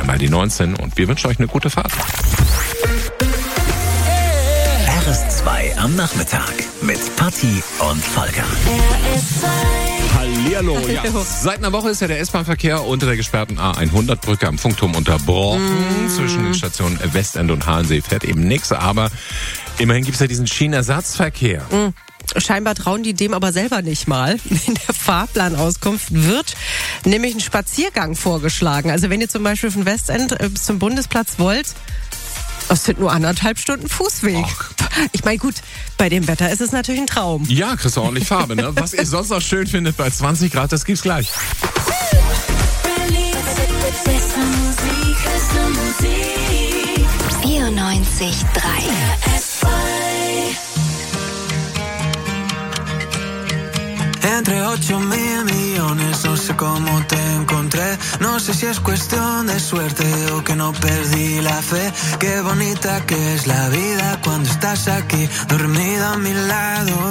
einmal die 19 und wir wünschen euch eine gute Fahrt. RS2 am Nachmittag mit Patti und Volker. Hallihallo. Ja. Seit einer Woche ist ja der S-Bahn-Verkehr unter der gesperrten A100-Brücke am Funkturm unterbrochen. Zwischen den Stationen Westend und Halensee fährt eben nichts, aber immerhin gibt es ja diesen Schienenersatzverkehr. Scheinbar trauen die dem aber selber nicht mal. In der Fahrplanauskunft wird nämlich ein Spaziergang vorgeschlagen. Also wenn ihr zum Beispiel von Westend bis zum Bundesplatz wollt, das sind nur 1,5 Stunden Fußweg. Och. Ich meine, gut, bei dem Wetter ist es natürlich ein Traum. Ja, kriegst du ordentlich Farbe, ne? Was ihr sonst noch schön findet bei 20 Grad, das gibt's gleich. 94.3 Entre 8.000 millones, no sé cómo te encontré. No sé si es cuestión de suerte o que no perdí la fe. Qué bonita que es la vida cuando estás aquí, dormida a mi lado.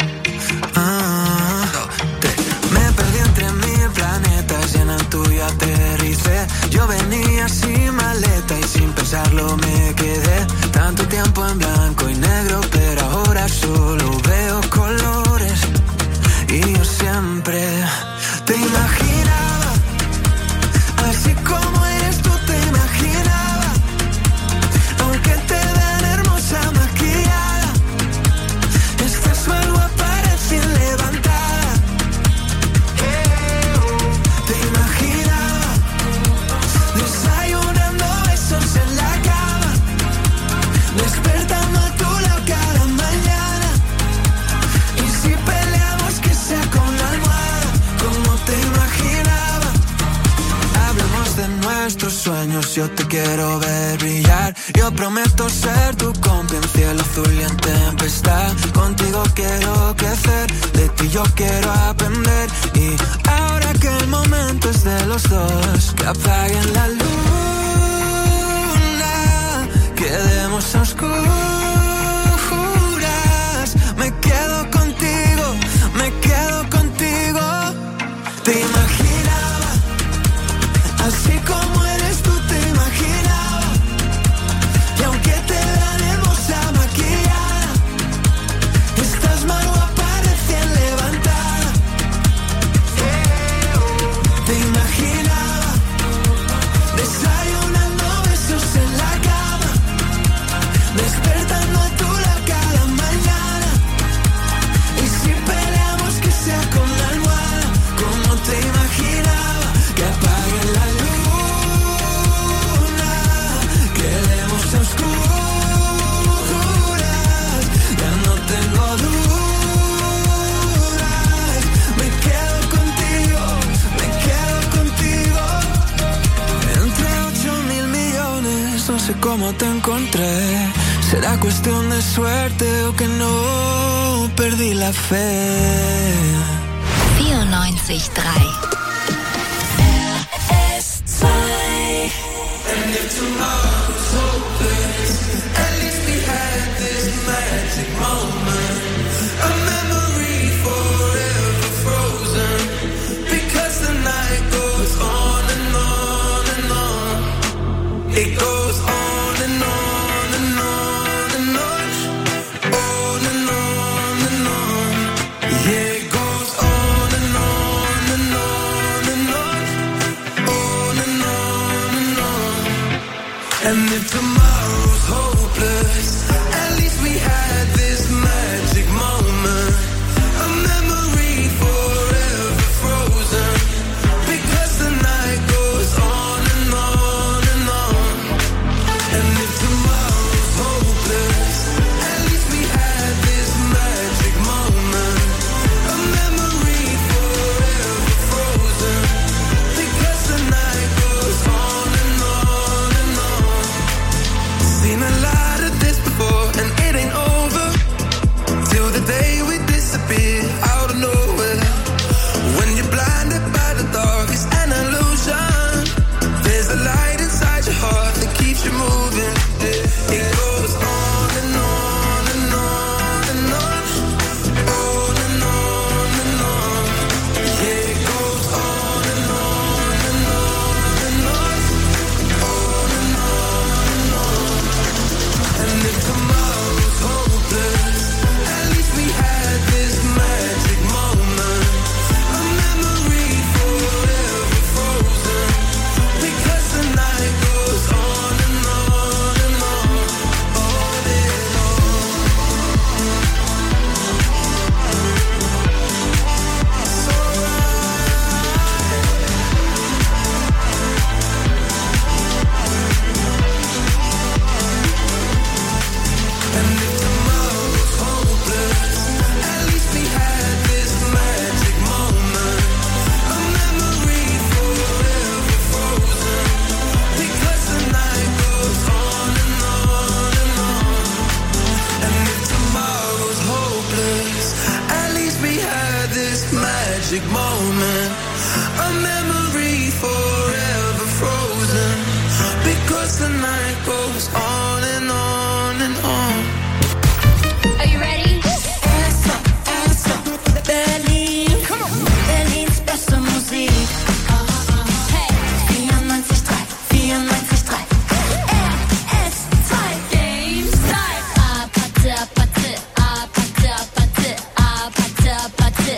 Me perdí entre 1000 planetas y en el tuyo aterricé. Yo venía sin maleta y sin pensarlo me quedé. Tanto tiempo en blanco y negro, pero ahora solo veo colores. Y yo siempre te imaginaba, así como eres tú te imaginaba, aunque te ven hermosa maquillada, estás mal guapa recién levantada. Te imaginaba, desayunando besos en la cama, despertando a tu lado cada mañana, y si peleamos que sea con la almohada, como te imaginaba. Hablemos de nuestros sueños, yo te quiero ver brillar. Yo prometo ser tu compa en cielo azul y en tempestad. Contigo quiero crecer, de ti yo quiero aprender. Y ahora que el momento es de los dos, que apaguen la luna, quedemos a oscuras. Me quedo contigo, me quedo contigo. Te imaginaba, así como eres tú te imaginaba, y aunque te vean hermosa maquillada, estás más guapa recién levantada. Te imaginaba, desayunando besos en la cama, despertando a tu lado cada mañana, y si peleamos que sea con la almohada, como te imaginaba, que apague la luna, quedemos a oscuras, ya no tengo dudas, me quedo contigo, me quedo contigo. Entre 8.000 millones, no sé cómo te encontré. Será cuestión de suerte o que no perdí la fe. 94.3 RS2 It goes on and on and on and on, on and on and on. Yeah, it goes on and on and on and on, on and on and on. And if tomorrow's hopeless, at least we had this magic moment, a memory forever frozen, because the night goes on and on and on. And if tomorrow's hopeless, at least we had this magic moment, a memory forever frozen, because the night goes on and on and on. Seen a lot of this before, and it ain't over till the day we disappear out of nowhere. When you're blinded by the dark, it's an illusion. There's a light inside your heart that keeps you moving. It goes on and on and on and on, on and on and on. Yeah, it goes on and on and on and on, on 'cause the night goes on and on and on. Are you ready? Berlin, Berlins beste Musik. Hey, 94,3, 94,3. RS2 Game Style. Patte, patte, patte, patte, patte, patte.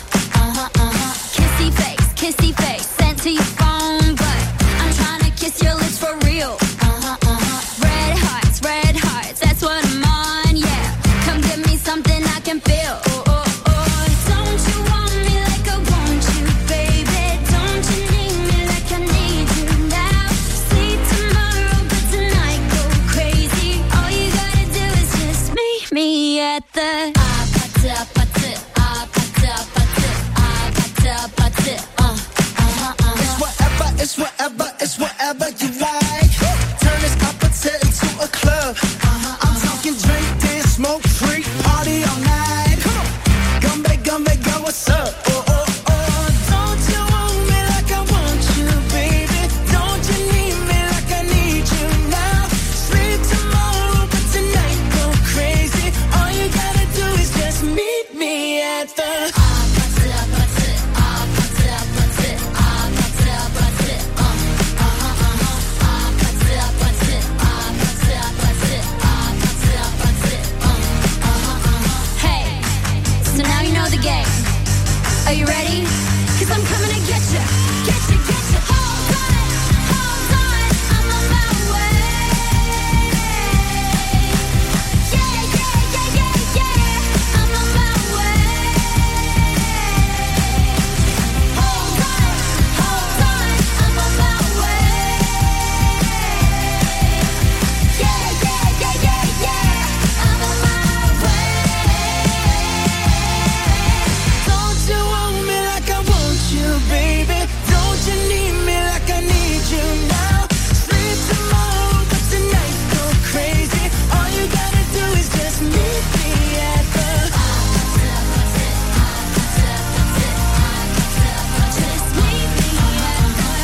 Kissy face, sent to your phone, but I'm trying to kiss your lips for real. Red hearts, that's what I'm on, yeah. Come give me something I can feel. Don't you want me like I want you, baby? Don't you need me like I need you now? Sleep tomorrow, but tonight go crazy. All you gotta do is just meet me at the It's whatever you like. Turn this appetite into a club. I'm talking drink, dance, smoke, freak, party all night. Come back, go, what's up? Don't you want me like I want you, baby? Don't you need me like I need you now? Sleep tomorrow, but tonight go crazy. All you gotta do is just meet me at the Are you ready? 'Cause I'm coming to get you. Hold on, I'm on my way. Yeah, I'm on my way. Hold on, I'm on my way. Yeah, I'm on my way. Don't you want me like I want you, baby? Don't you need me like I need you now? Sleep tomorrow, but tonight go crazy. All you gotta do is just meet me at the Just meet me at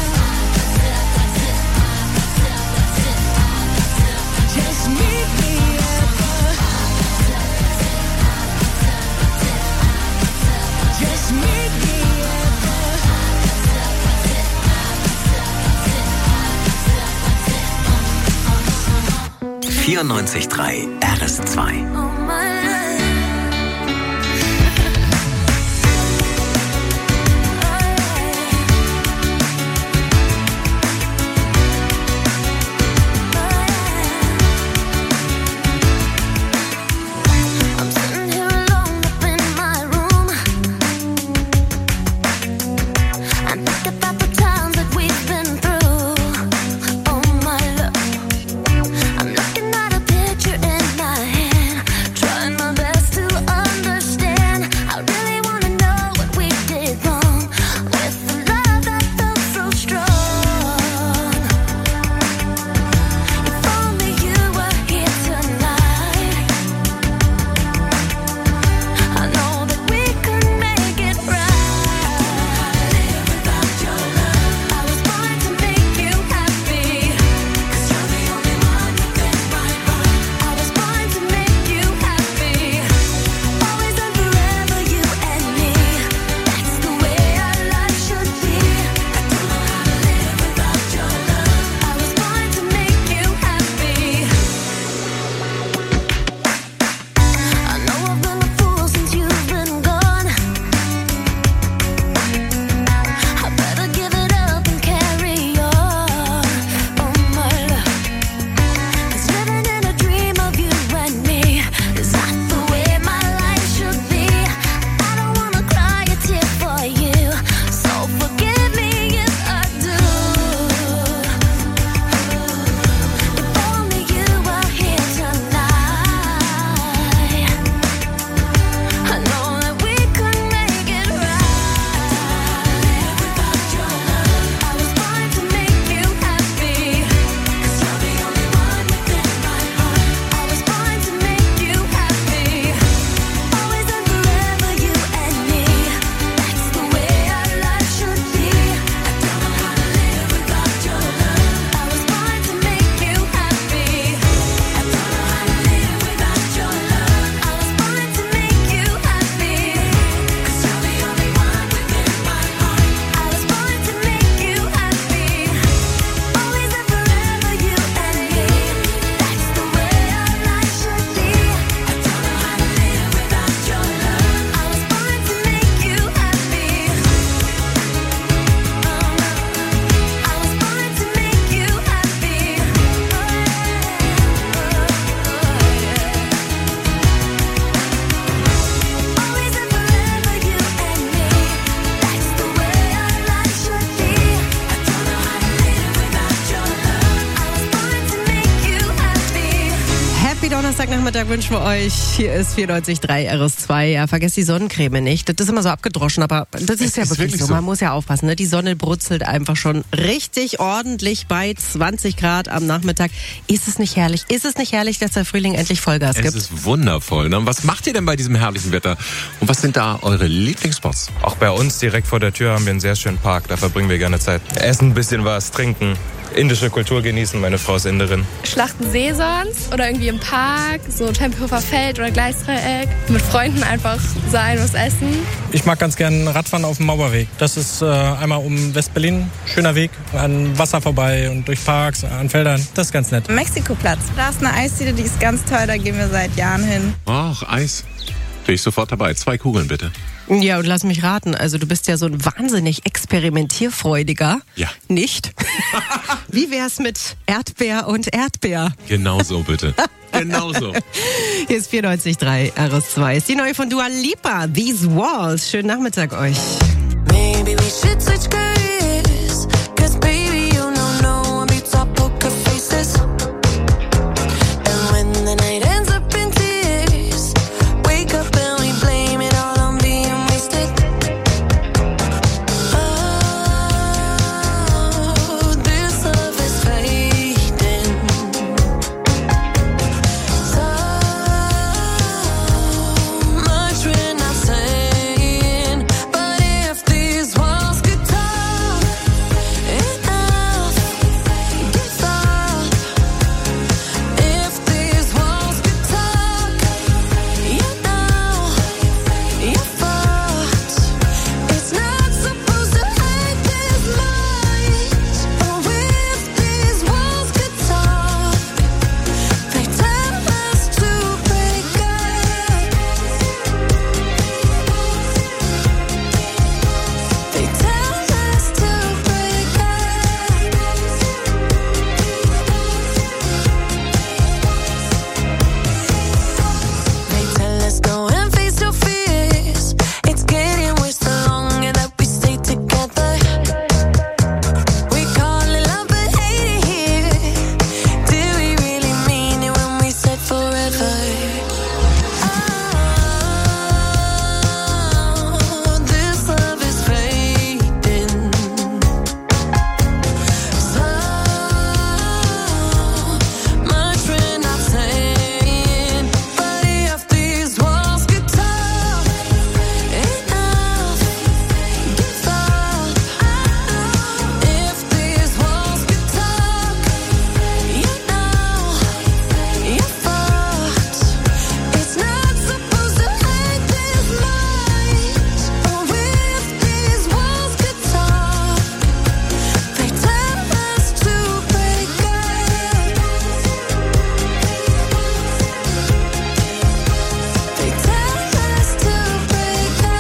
just meet me at the just meet me at the 94,3 RS2. I'm sitting here alone up in my room. I think about the times that we've been through. Oh my love, I'm looking at a picture in my hand, trying Donnerstagnachmittag wünschen wir euch. Hier ist 94.3 RS2. Ja, vergesst die Sonnencreme nicht. Das ist immer so abgedroschen, aber das ist ja wirklich so. Man muss ja aufpassen. Ne? Die Sonne brutzelt einfach schon richtig ordentlich bei 20 Grad am Nachmittag. Ist es nicht herrlich? Ist es nicht herrlich, dass der Frühling endlich Vollgas gibt? Es ist wundervoll. Ne? Und was macht ihr denn bei diesem herrlichen Wetter? Und was sind da eure Lieblingsspots? Auch bei uns direkt vor der Tür haben wir einen sehr schönen Park. Da verbringen wir gerne Zeit. Essen ein bisschen was, trinken. Indische Kultur genießen, meine Frau ist Inderin. Schlachtensee sonst oder irgendwie im Park, so Tempelhofer Feld oder Gleisdreieck. Mit Freunden einfach sein, was essen. Ich mag ganz gerne Radfahren auf dem Mauerweg. Das ist einmal um West-Berlin, schöner Weg, an Wasser vorbei und durch Parks, an Feldern. Das ist ganz nett. Mexikoplatz. Da ist eine Eisdiele, die ist ganz toll, da gehen wir seit Jahren hin. Ach, Eis. Bin ich sofort dabei. 2 Kugeln bitte. Ja, und lass mich raten, also du bist ja so ein wahnsinnig experimentierfreudiger. Ja. Nicht? Wie wär's mit Erdbeer und Erdbeer? Genau so bitte. Genau so. Hier ist 94.3 RS2. Ist die neue von Dua Lipa, These Walls. Schönen Nachmittag euch. Maybe we should switch careers, 'cause baby you know I'll be top poker faces. And when the night ends up in tears, wake up and we blame it all on being wasted. Oh, this love is fading. So much we're not saying, but if these walls could talk, enough gives up. If these walls could talk, you know you're fucked. It's not supposed to hurt this much. Oh, if these walls could talk, they tell us to break up. They tell us to break up. They tell us go and face your fears. It's getting worse the longer that we stay together. We call it love but hate it here. Did we really mean it when we said forever? Oh, this love is fading. So much we're not saying, but if these walls could talk, enough gives up. If these walls could talk, you know you're fucked. It's not supposed to hurt this much. Oh, if these walls could talk, they tell us to break up. They tell us to break up.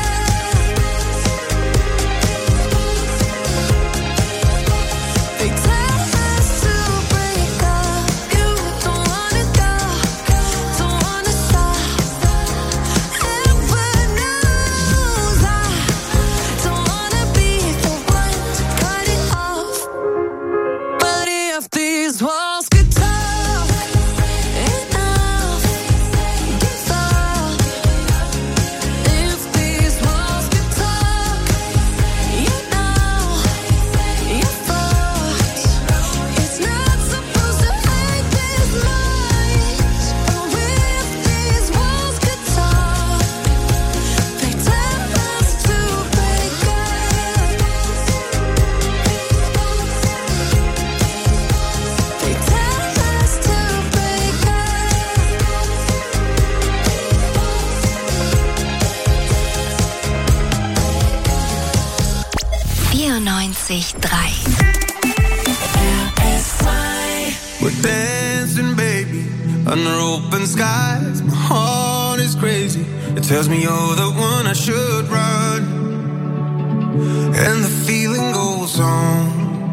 They tell us to break up. You don't wanna go, don't wanna stop. Heaven knows I don't wanna be the one to cut it off. But if these walls could talk, enough gives up. If these walls could talk, you know you're fucked. It's not supposed to hurt this much. Oh, if these walls could talk, they tell us to break up. They tell us to break up. 94.3 We're dancing, baby, under open skies. My heart is crazy. It tells me you're the one I should run. And the feeling goes on.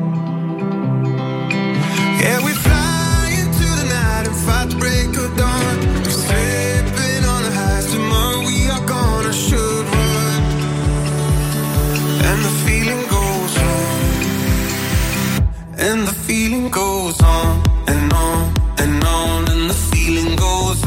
Yeah, we fly into the night and fight the break of dawn. We're slipping on the highs. Tomorrow we are gonna should run. And the feeling goes on. And the feeling goes on and on and on, and the feeling goes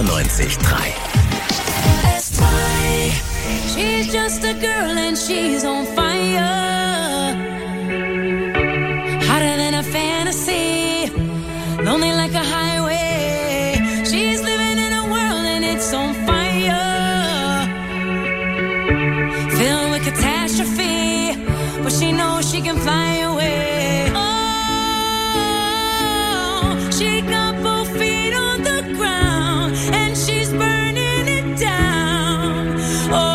94.3. She's just a girl and she's on fire. Hotter than a fantasy, lonely like a highway. She's living in a world and it's on fire. Filled with catastrophe, but she knows she can fly away. Oh, she got both feet on the ground and she's burning it down. Oh.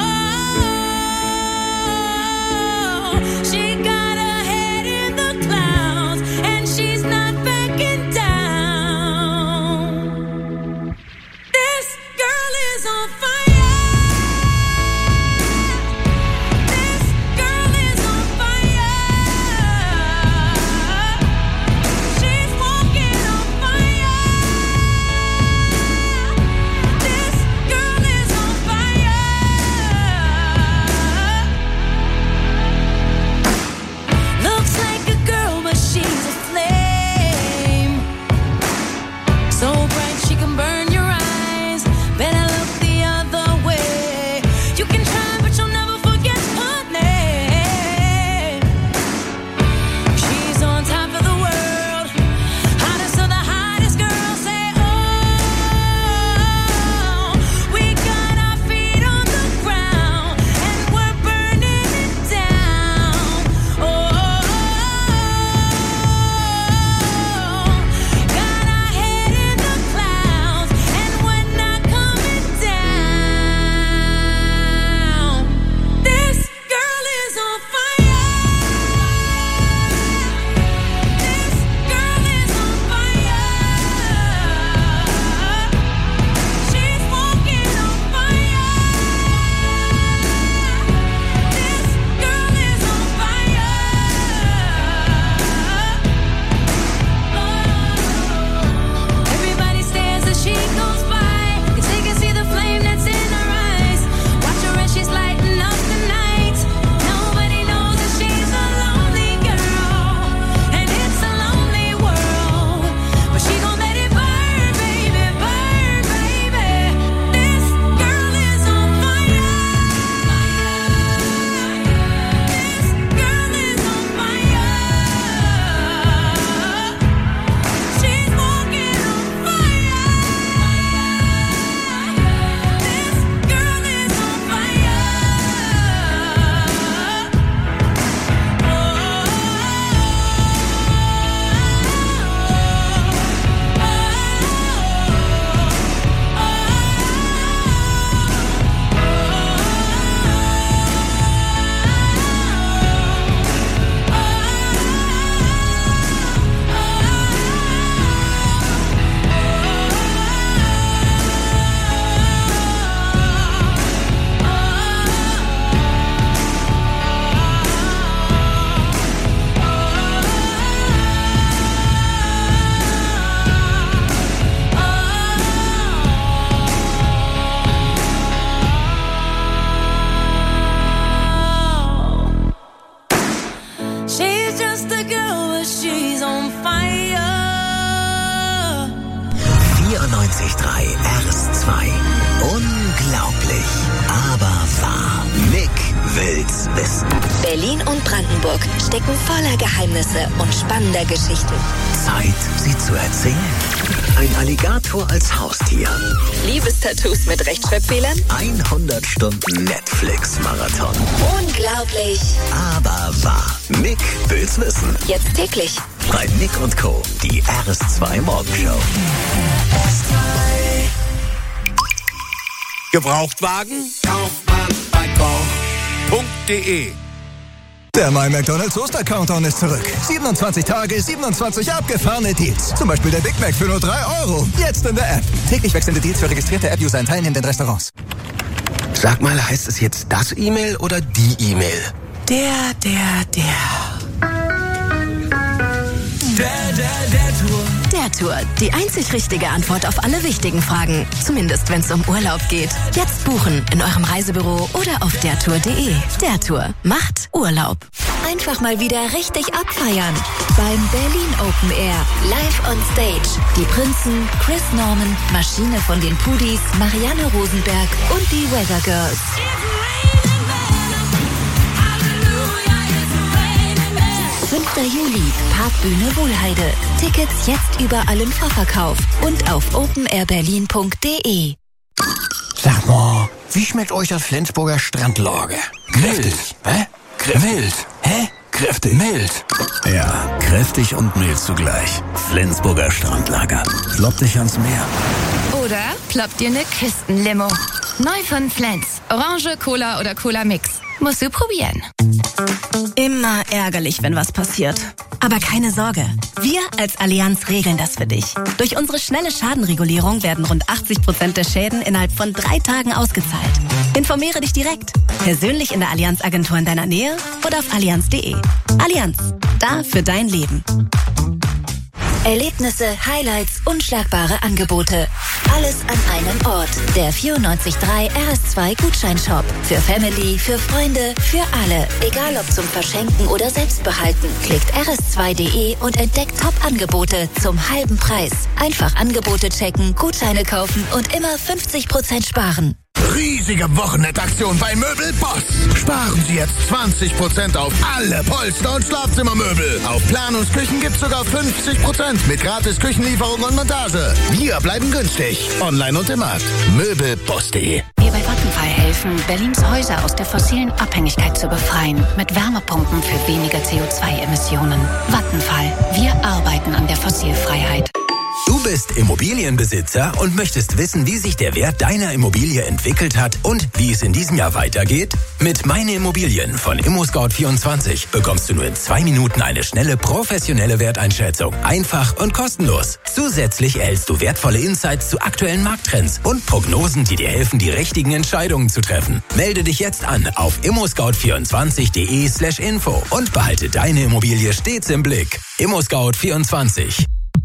RS2. Unglaublich, aber wahr. Nick will's wissen. Berlin und Brandenburg stecken voller Geheimnisse und spannender Geschichten. Zeit, sie zu erzählen. Ein Alligator als Haustier. Liebestattoos mit Rechtschreibfehlern. 100 Stunden Netflix-Marathon. Unglaublich, aber wahr. Nick will's wissen. jetzt täglich. Bei Nick und Co. Die RS2 Morgenshow. Gebrauchtwagen? Kauft man bei koch.de. Der My McDonald's Oster-Countdown ist zurück. 27 Tage, 27 abgefahrene Deals. Zum Beispiel der Big Mac für nur 3 €. Jetzt in der App. Täglich wechselnde Deals für registrierte App-User in teilnehmenden Restaurants. Sag mal, heißt es jetzt das E-Mail oder die E-Mail? Der Der Der Tour, die einzig richtige Antwort auf alle wichtigen Fragen. Zumindest, wenn es um Urlaub geht. Jetzt buchen in eurem Reisebüro oder auf dertour.de. Der Tour macht Urlaub. Einfach mal wieder richtig abfeiern. Beim Berlin Open Air. Live on Stage. Die Prinzen, Chris Norman, Maschine von den Pudis, Marianne Rosenberg und die Weather Girls. 5. Juli, Parkbühne Wohlheide. Tickets jetzt überall im Vorverkauf und auf openairberlin.de. Sag mal, wie schmeckt euch das Flensburger Strandlager? Mild. Hä? Mild. Hä? Kräftig. Mild. Ja, kräftig und mild zugleich. Flensburger Strandlager. Ploppt dich ans Meer. Oder ploppt dir eine Küstenlimo. Neu von Flens. Orange, Cola oder Cola Mix. Musst du probieren. Immer ärgerlich, wenn was passiert. Aber keine Sorge. Wir als Allianz regeln das für dich. Durch unsere schnelle Schadenregulierung werden rund 80% der Schäden innerhalb von 3 Tagen ausgezahlt. Informiere dich direkt. Persönlich in der Allianz-Agentur in deiner Nähe oder auf allianz.de. Allianz. Da für dein Leben. Erlebnisse, Highlights, unschlagbare Angebote. Alles an einem Ort. Der 94.3 RS2 Gutscheinshop. Für Family, für Freunde, für alle. Egal ob zum Verschenken oder Selbstbehalten. Klickt rs2.de und entdeckt Top-Angebote zum halben Preis. Einfach Angebote checken, Gutscheine kaufen und immer 50% sparen. Riesige Wochenendaktion bei Möbel Boss. Sparen Sie jetzt 20% auf alle Polster- und Schlafzimmermöbel. Auf Planungsküchen gibt's sogar 50% mit gratis Küchenlieferung und Montage. Wir bleiben günstig. Online und im Markt. Möbelboss.de. Wir bei Vattenfall helfen, Berlins Häuser aus der fossilen Abhängigkeit zu befreien. Mit Wärmepumpen für weniger CO2-Emissionen. Vattenfall. Wir arbeiten an der Fossilfreiheit. Du bist Immobilienbesitzer und möchtest wissen, wie sich der Wert deiner Immobilie entwickelt hat und wie es in diesem Jahr weitergeht? Mit Meine Immobilien von ImmoScout24 bekommst du nur in 2 Minuten eine schnelle, professionelle Werteinschätzung. Einfach und kostenlos. Zusätzlich erhältst du wertvolle Insights zu aktuellen Markttrends und Prognosen, die dir helfen, die richtigen Entscheidungen zu treffen. Melde dich jetzt an auf immoscout24.de/info und behalte deine Immobilie stets im Blick. ImmoScout24.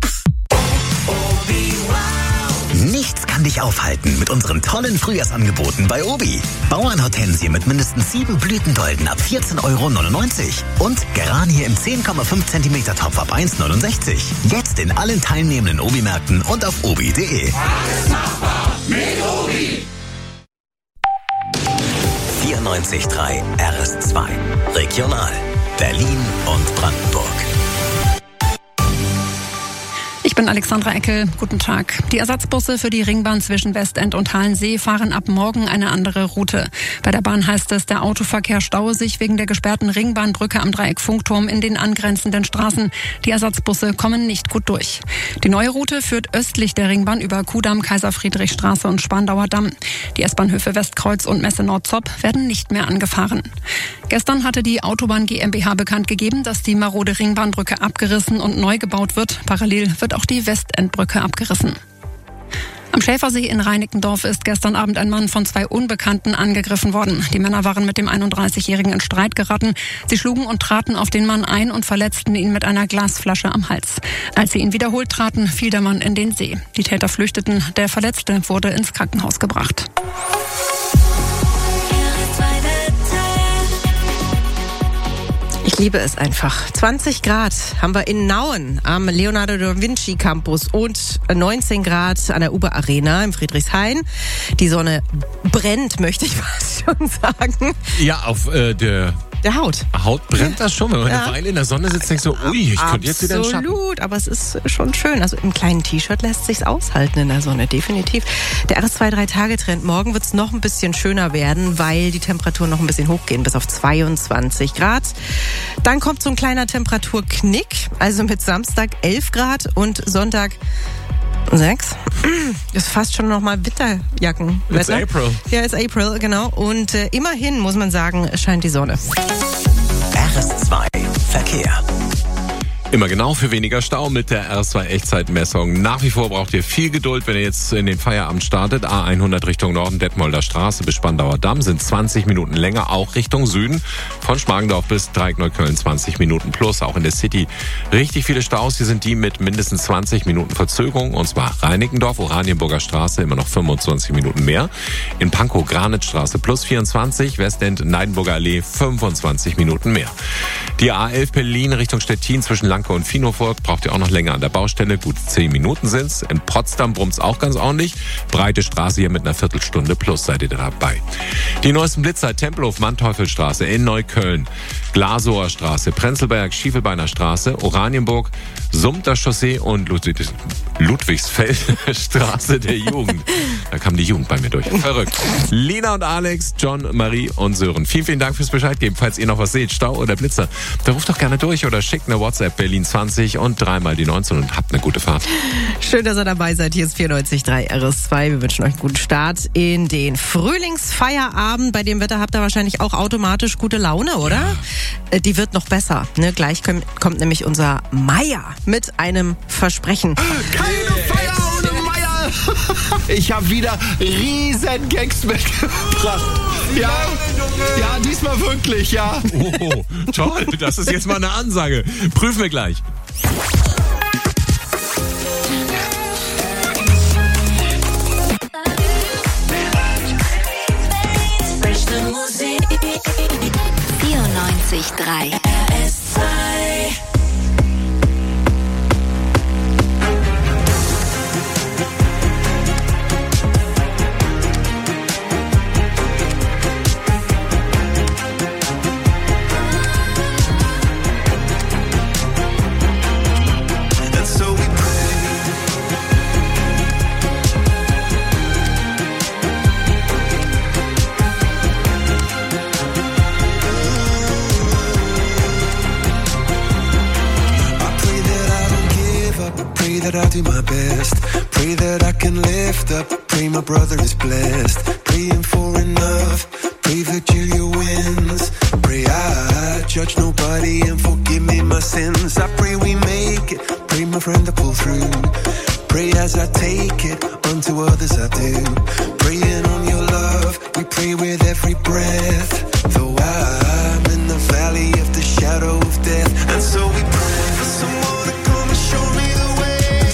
Nichts kann dich aufhalten mit unseren tollen Frühjahrsangeboten bei Obi. Bauernhortensie mit mindestens 7 Blütendolden ab 14,99 € und Geranie im 10,5 cm Topf ab 1,69 €. Jetzt in allen teilnehmenden Obi-Märkten und auf obi.de. Alles machbar mit Obi. 94.3 RS2 Regional Berlin und Brandenburg. Ich bin Alexandra Eckel. Guten Tag. Die Ersatzbusse für die Ringbahn zwischen Westend und Halensee fahren ab morgen eine andere Route. Bei der Bahn heißt es, der Autoverkehr staue sich wegen der gesperrten Ringbahnbrücke am Dreieck Funkturm in den angrenzenden Straßen. Die Ersatzbusse kommen nicht gut durch. Die neue Route führt östlich der Ringbahn über Kudamm, Kaiser-Friedrich-Straße und Spandauer Damm. Die S-Bahnhöfe Westkreuz und Messe Nord-Zopp werden nicht mehr angefahren. Gestern hatte die Autobahn GmbH bekannt gegeben, dass die marode Ringbahnbrücke abgerissen und neu gebaut wird. Parallel wird auch die Westendbrücke abgerissen. Am Schäfersee in Reinickendorf ist gestern Abend ein Mann von 2 Unbekannten angegriffen worden. Die Männer waren mit dem 31-Jährigen in Streit geraten. Sie schlugen und traten auf den Mann ein und verletzten ihn mit einer Glasflasche am Hals. Als sie ihn wiederholt traten, fiel der Mann in den See. Die Täter flüchteten. Der Verletzte wurde ins Krankenhaus gebracht. Ich liebe es einfach. 20 Grad haben wir in Nauen am Leonardo da Vinci Campus und 19 Grad an der Uber Arena im Friedrichshain. Die Sonne brennt, möchte ich fast schon sagen. Ja, auf der Haut. Haut brennt das schon, wenn man eine Weile in der Sonne sitzt, denkst du, ui, ich könnte jetzt wieder in den Schatten. Absolut, aber es ist schon schön. Also im kleinen T-Shirt lässt sich's aushalten in der Sonne, definitiv. Der RS2-3-Tage-Trend. Morgen wird's noch ein bisschen schöner werden, weil die Temperaturen noch ein bisschen hochgehen, bis auf 22 Grad. Dann kommt so ein kleiner Temperaturknick, also mit Samstag 11 Grad und Sonntag 6. Ist fast schon nochmal Winterjacken. It's April. Ja, it's April, genau. Und immerhin, muss man sagen, scheint die Sonne. RS2 Verkehr. Immer genau für weniger Stau mit der R2 Echtzeitmessung. Nach wie vor braucht ihr viel Geduld, wenn ihr jetzt in den Feierabend startet. A100 Richtung Norden, Detmolder Straße bis Spandauer Damm sind 20 Minuten länger, auch Richtung Süden. Von Schmargendorf bis Dreieck-Neukölln 20 Minuten plus. Auch in der City richtig viele Staus. Hier sind die mit mindestens 20 Minuten Verzögerung. Und zwar Reinickendorf, Oranienburger Straße immer noch 25 Minuten mehr. In Pankow, Granitstraße plus 24, Westend, Neidenburger Allee 25 Minuten mehr. Die A11 Berlin Richtung Stettin zwischen Lanke und Viehnow-Volk braucht ihr auch noch länger an der Baustelle. Gut 10 Minuten sind's. In Potsdam brummt's auch ganz ordentlich. Breite Straße hier mit einer Viertelstunde plus seid ihr dabei. Die neuesten Blitzer, Tempelhof, Manteuffelstraße in Neukölln, Glasower Straße, Prenzlberg, Schiefelbeiner Straße, Oranienburg, Sumpter Chaussee und Ludwigsfeld Straße der Jugend. Da kam die Jugend bei mir durch. Verrückt. Lina und Alex, John, Marie und Sören. Vielen, vielen Dank fürs Bescheid geben. Falls ihr noch was seht, Stau oder Blitzer, dann ruft doch gerne durch oder schickt eine WhatsApp Berlin 20 und 3 die 19 und habt eine gute Fahrt. Schön, dass ihr dabei seid. Hier ist 94.3 RS2. Wir wünschen euch einen guten Start in den Frühlingsfeierabend. Bei dem Wetter habt ihr wahrscheinlich auch automatisch gute Laune, oder? Ja. Die wird noch besser. Ne? Gleich kommt nämlich unser Meier mit einem Versprechen. Keine Feier ohne Meier! Ich habe wieder riesen Gags mitgebracht. Ja, diesmal wirklich, ja. Oh, toll. Das ist jetzt mal eine Ansage. Prüfen wir gleich. Beste Musik. 94.3 RS2. That I'll do my best. Pray that I can lift up. Pray my brother is blessed. Praying for enough. Pray Virgilia wins. Pray I judge nobody and forgive me my sins. I pray we make it. Pray my friend to pull through. Pray as I take it. Unto others I do. Praying on your love. We pray with every breath. Though I'm in the valley of the shadow of death. And so we pray for someone to come and show me the way.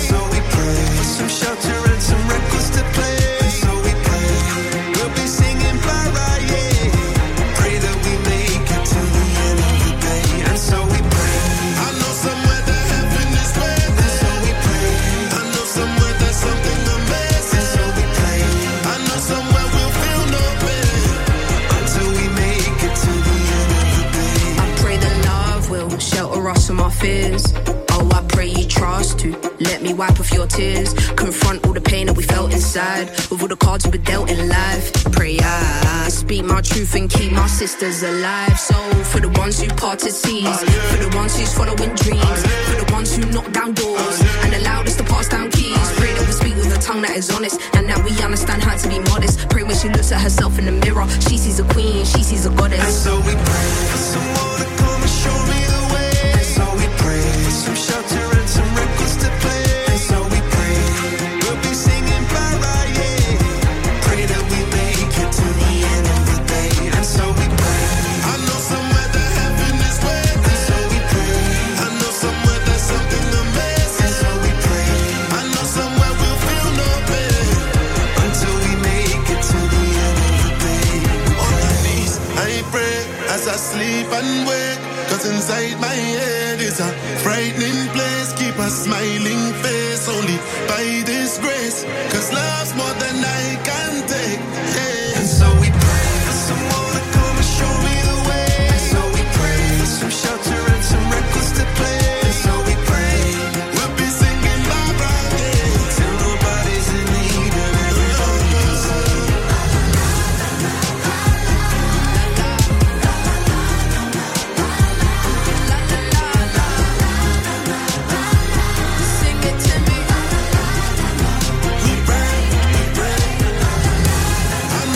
Some shelter and some records to play. And so we pray, we'll be singing Para, yeah. Pray that we make it to the end of the day. And so we pray, I know somewhere that heaven is waiting. And so we pray, I know somewhere there's something amazing. And so we pray, I know somewhere we'll feel no pain until we make it to the end of the day. I pray that love will shelter us from our fears. Oh, I pray you trust to let me wipe off your tears. Confront all the pain that we felt inside with all the cards we were dealt in life. Pray I speak my truth and keep my sisters alive. So for the ones who parted seas, for the ones who's following dreams, for the ones who knock down doors and allowed us to pass down keys. Pray that we speak with a tongue that is honest and that we understand how to be modest. Pray when she looks at herself in the mirror, she sees a queen, she sees a goddess. And so we pray for someone to come and show me the way. And so we pray for some shelter and some records to play. And so we pray, we'll be singing Para, yeah. Pray that we make it to the end of the day. And so we pray, I know somewhere that heaven is waiting. And so we pray, I know somewhere there's something amazing. And so we pray, I know somewhere we'll feel no pain until we make it to the end of the day. On my knees, I pray as I sleep and wake. Cause inside my head is a frightening place. Keep a smiling face only by this grace. Cause love's more than I can take. Hey. And so we pray for someone to come and show me the way. And so we pray for some shelter and some records to play. And so we pray, we'll be singing Barbara, yeah. Till nobody's in need and everybody can sing. I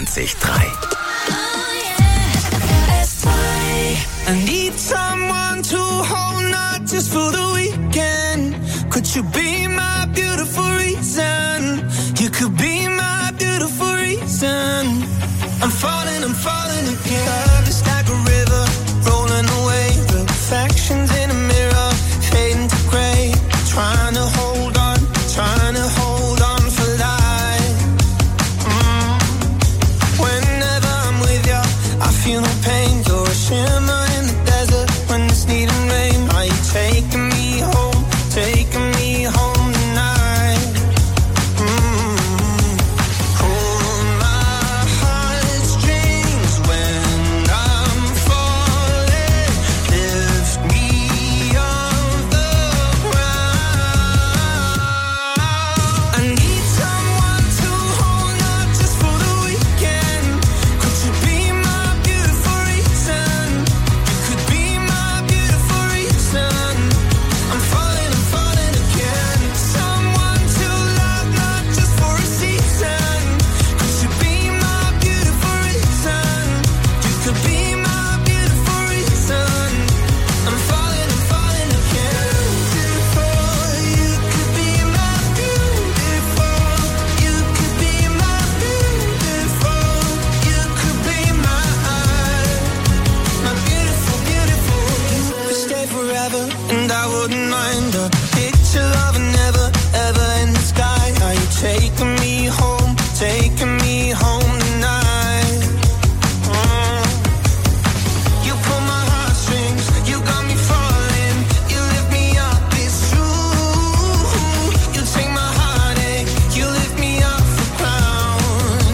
94.3. I need someone to hold, not just for the weekend. Could you be my beautiful reason? You could be my beautiful reason. I'm falling again. It's like a river rolling away. Reflections in a mirror, fading to gray. Trying to hold on for life. Whenever I'm with you, I feel no pain. You're a shimmer in the desert when it's needing rain. Are you taking me home tonight? Hold my heartstrings when I'm falling. Lift me off the ground. I need someone to hold, not just for the weekend. Could you be my beautiful reason? You could be my beautiful reason. I'm falling again. Someone to love, not just for a season. Could you be my beautiful reason? You could be my beautiful reason. I'm falling again. Beautiful, you could be my beautiful. You could be my beautiful. You could be my beautiful, beautiful. You could stay forever, and I wouldn't mind a picture of a never, ever in the sky. Are you taking me home tonight? You pull my heartstrings, you got me falling. You lift me up, it's true. You take my heartache, you lift me off the ground.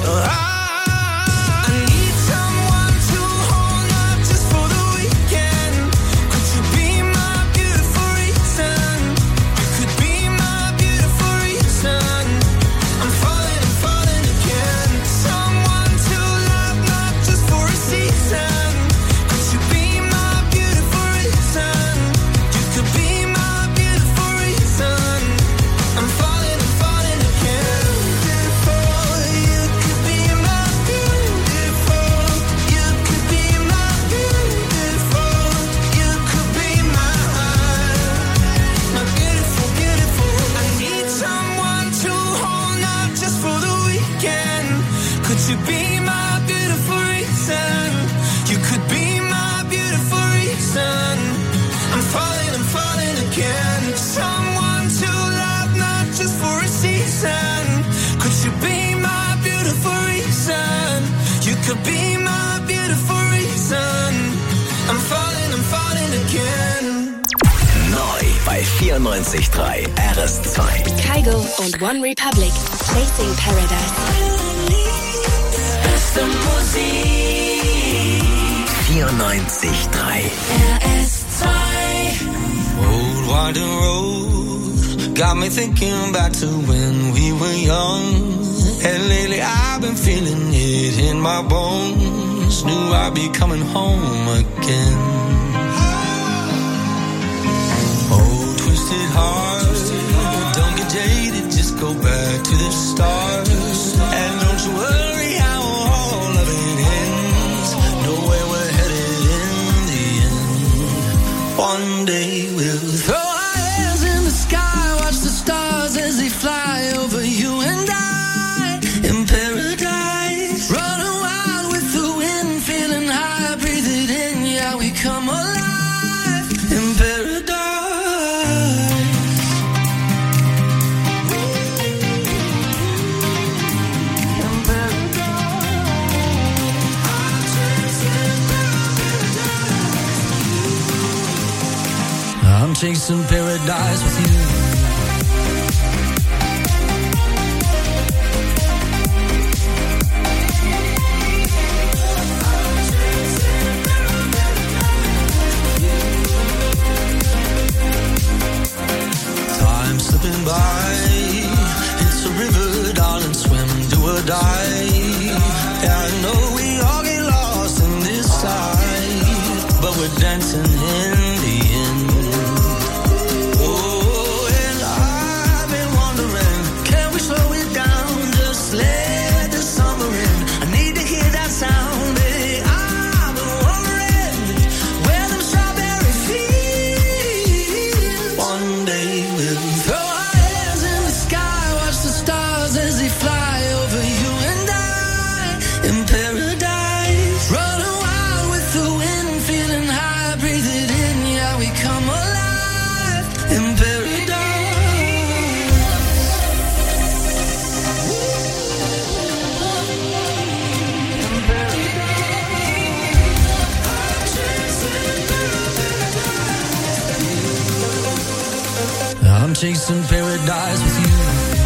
I need someone to hold, not just for the weekend. Could you be my beautiful reason? You could be my beautiful reason. I'm falling again. Someone to love, not just for a season. Could you be my beautiful reason? You could be my beautiful reason. I'm falling again. Beautiful, you could be my beautiful. You could be my beautiful. You could be my beautiful, beautiful. I need someone to hold, not just for the weekend. Could you be my beautiful reason? You could be my beautiful reason. I'm falling again. Someone to love, not just for a season. Could you be my beautiful reason? You could be my beautiful reason. I'm falling again. Neu bei 94.3 RS2. Kygo und One Republic. Chasing Paradise. Beste Musik. 94.3. RS2. Old winding road got me thinking back to when we were young. And lately I've been feeling it in my bones. Knew I'd be coming home again. Oh, twisted heart, don't get jaded, just go back to the start. And don't you worry how all of it ends. Know where we're headed in the end. One day we'll throw our hands in the sky, watch the stars as they fly over you and I in paradise. Running wild with the wind, feeling high, breathe it in, yeah, we come alive in paradise. I'm chasing paradise with you. Time slipping by, it's a river, darling, swim, do or die. Yeah, I know we all get lost in this side, but we're dancing in the end. Oh, and I've been wondering, can we slow it down, just let the summer in? I I'm chasing paradise with you.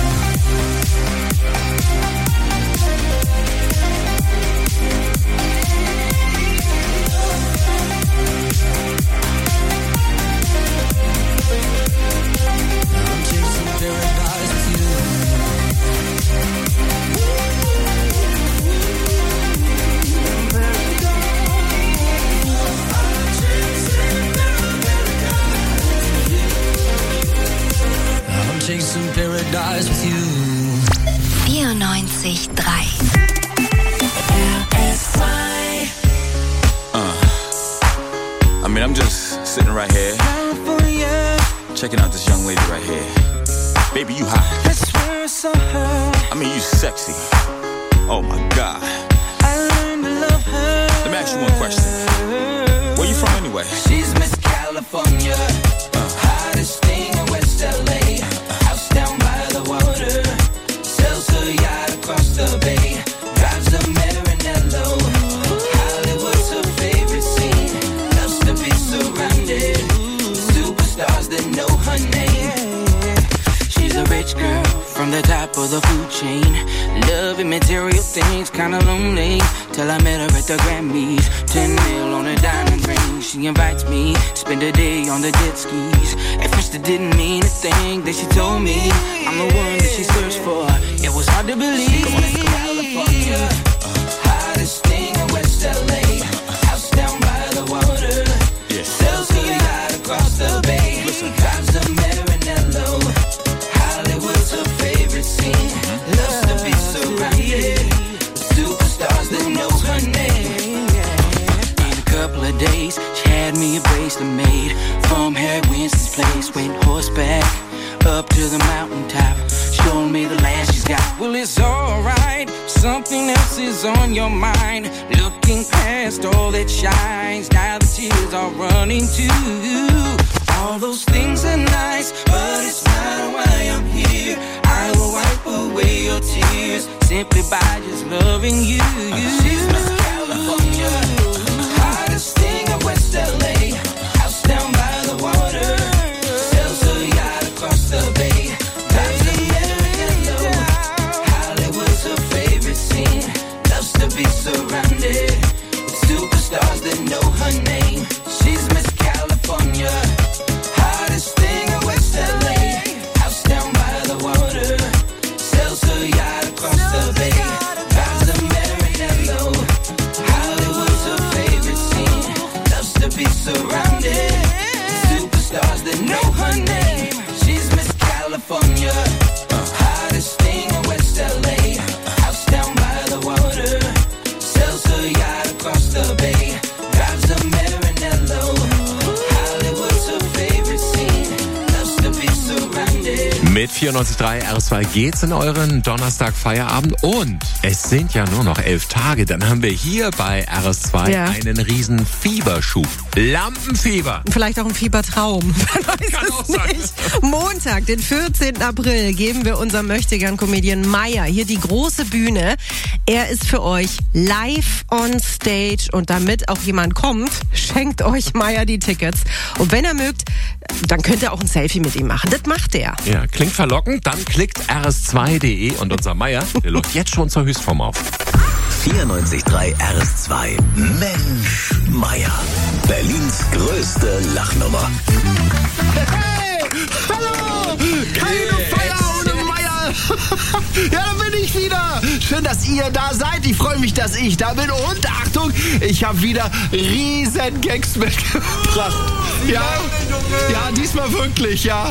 Chasing paradise with you. 94.3 I mean, I'm just sitting right here, checking out this young lady right here. Baby, you hot. I swear I saw her. I mean, you sexy. Oh my God. I learned to love her. Let me ask you one question. Where you from anyway? She's Miss California, hottest thing in West LA. House down by the water, sells her yacht across the bay. Drives a Maranello. Hollywood's her favorite scene. Loves to be surrounded with superstars that know her name. She's a rich girl from the top of the food chain. Loving material things, kinda lonely. Till I met her at the Grammys. 10 mil on a diamond ring. She invites me to spend a day on the jet skis. At first it didn't mean a thing. Then she told me I'm the one that she searched for. It was hard to believe. California, hottest thing in West LA. House down by the water. Sells her yacht across the bay. Drives a Maranello. Hollywood's her favorite scene. Loves to be surrounded with superstars that know her name. In a couple of days, she had me a bracelet made from Harry Winston's place. Went horseback up to the mountaintop. Showing me the land she's got. Well, it's alright. Something else is on your mind. Looking past all that shines. Now the tears are running too. All those things are nice, but it's not why I'm here. I will wipe away your tears simply by just loving you. She's Miss California, hottest thing in West LA. House down by the water, sells her yacht across the bay. Drives a Maranello. Hollywood's her favorite scene. Loves to be surrounded with superstars that know her name. She's Miss California, hottest thing in West LA. House down by the water, sells her yacht across the bay. Drives a Maranello. Hollywood's her favorite scene. Loves to be surrounded with superstars that know her name. She's Miss California, hottest thing in West LA. House down by the water, sells her yacht across the bay. Drives a Maranello. Hollywood's her favorite scene. Loves to be surrounded. Mit 94.3 RS2 geht's in euren Donnerstag Feierabend und es sind ja nur noch 11 Tage. Dann haben wir hier bei RS2 einen riesen Fieberschub. Lampenfieber. Vielleicht auch ein Fiebertraum. Man weiß es nicht. Montag, den 14. April, geben wir unserem Möchtegern-Comedian Meier hier die große Bühne. Er ist für euch live on stage und damit auch jemand kommt, schenkt euch Meier die Tickets. Und wenn er mögt, dann könnt ihr auch ein Selfie mit ihm machen. Das macht er. Ja, klingt verlockend. Dann klickt rs2.de und unser Meier, der läuft jetzt schon zur Höchstform auf. 94.3 RS2. Mensch, Meier. Berlins größte Lachnummer. Hey, hallo! Keine Feier ohne Meier! Ja, da bin ich wieder. Schön, dass ihr da seid. Ich freue mich, dass ich da bin. Und Achtung, ich habe wieder riesen Gags mitgebracht. Ja, diesmal wirklich, ja.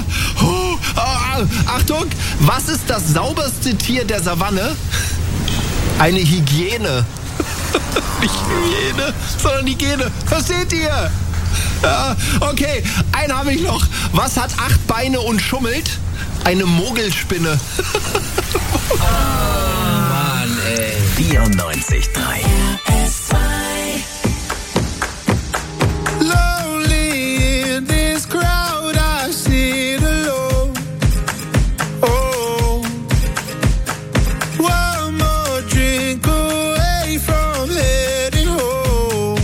Achtung, was ist das sauberste Tier der Savanne? Eine Hygiene. Nicht Hygiene, sondern Hygiene. Versteht ihr? Ja, okay, einen habe ich noch. Was hat 8 Beine und schummelt? Eine Mogelspinne. Oh, Mann, ey. 94.3 Lonely in this crowd, I sit alone. Oh, one more drink away from heading home.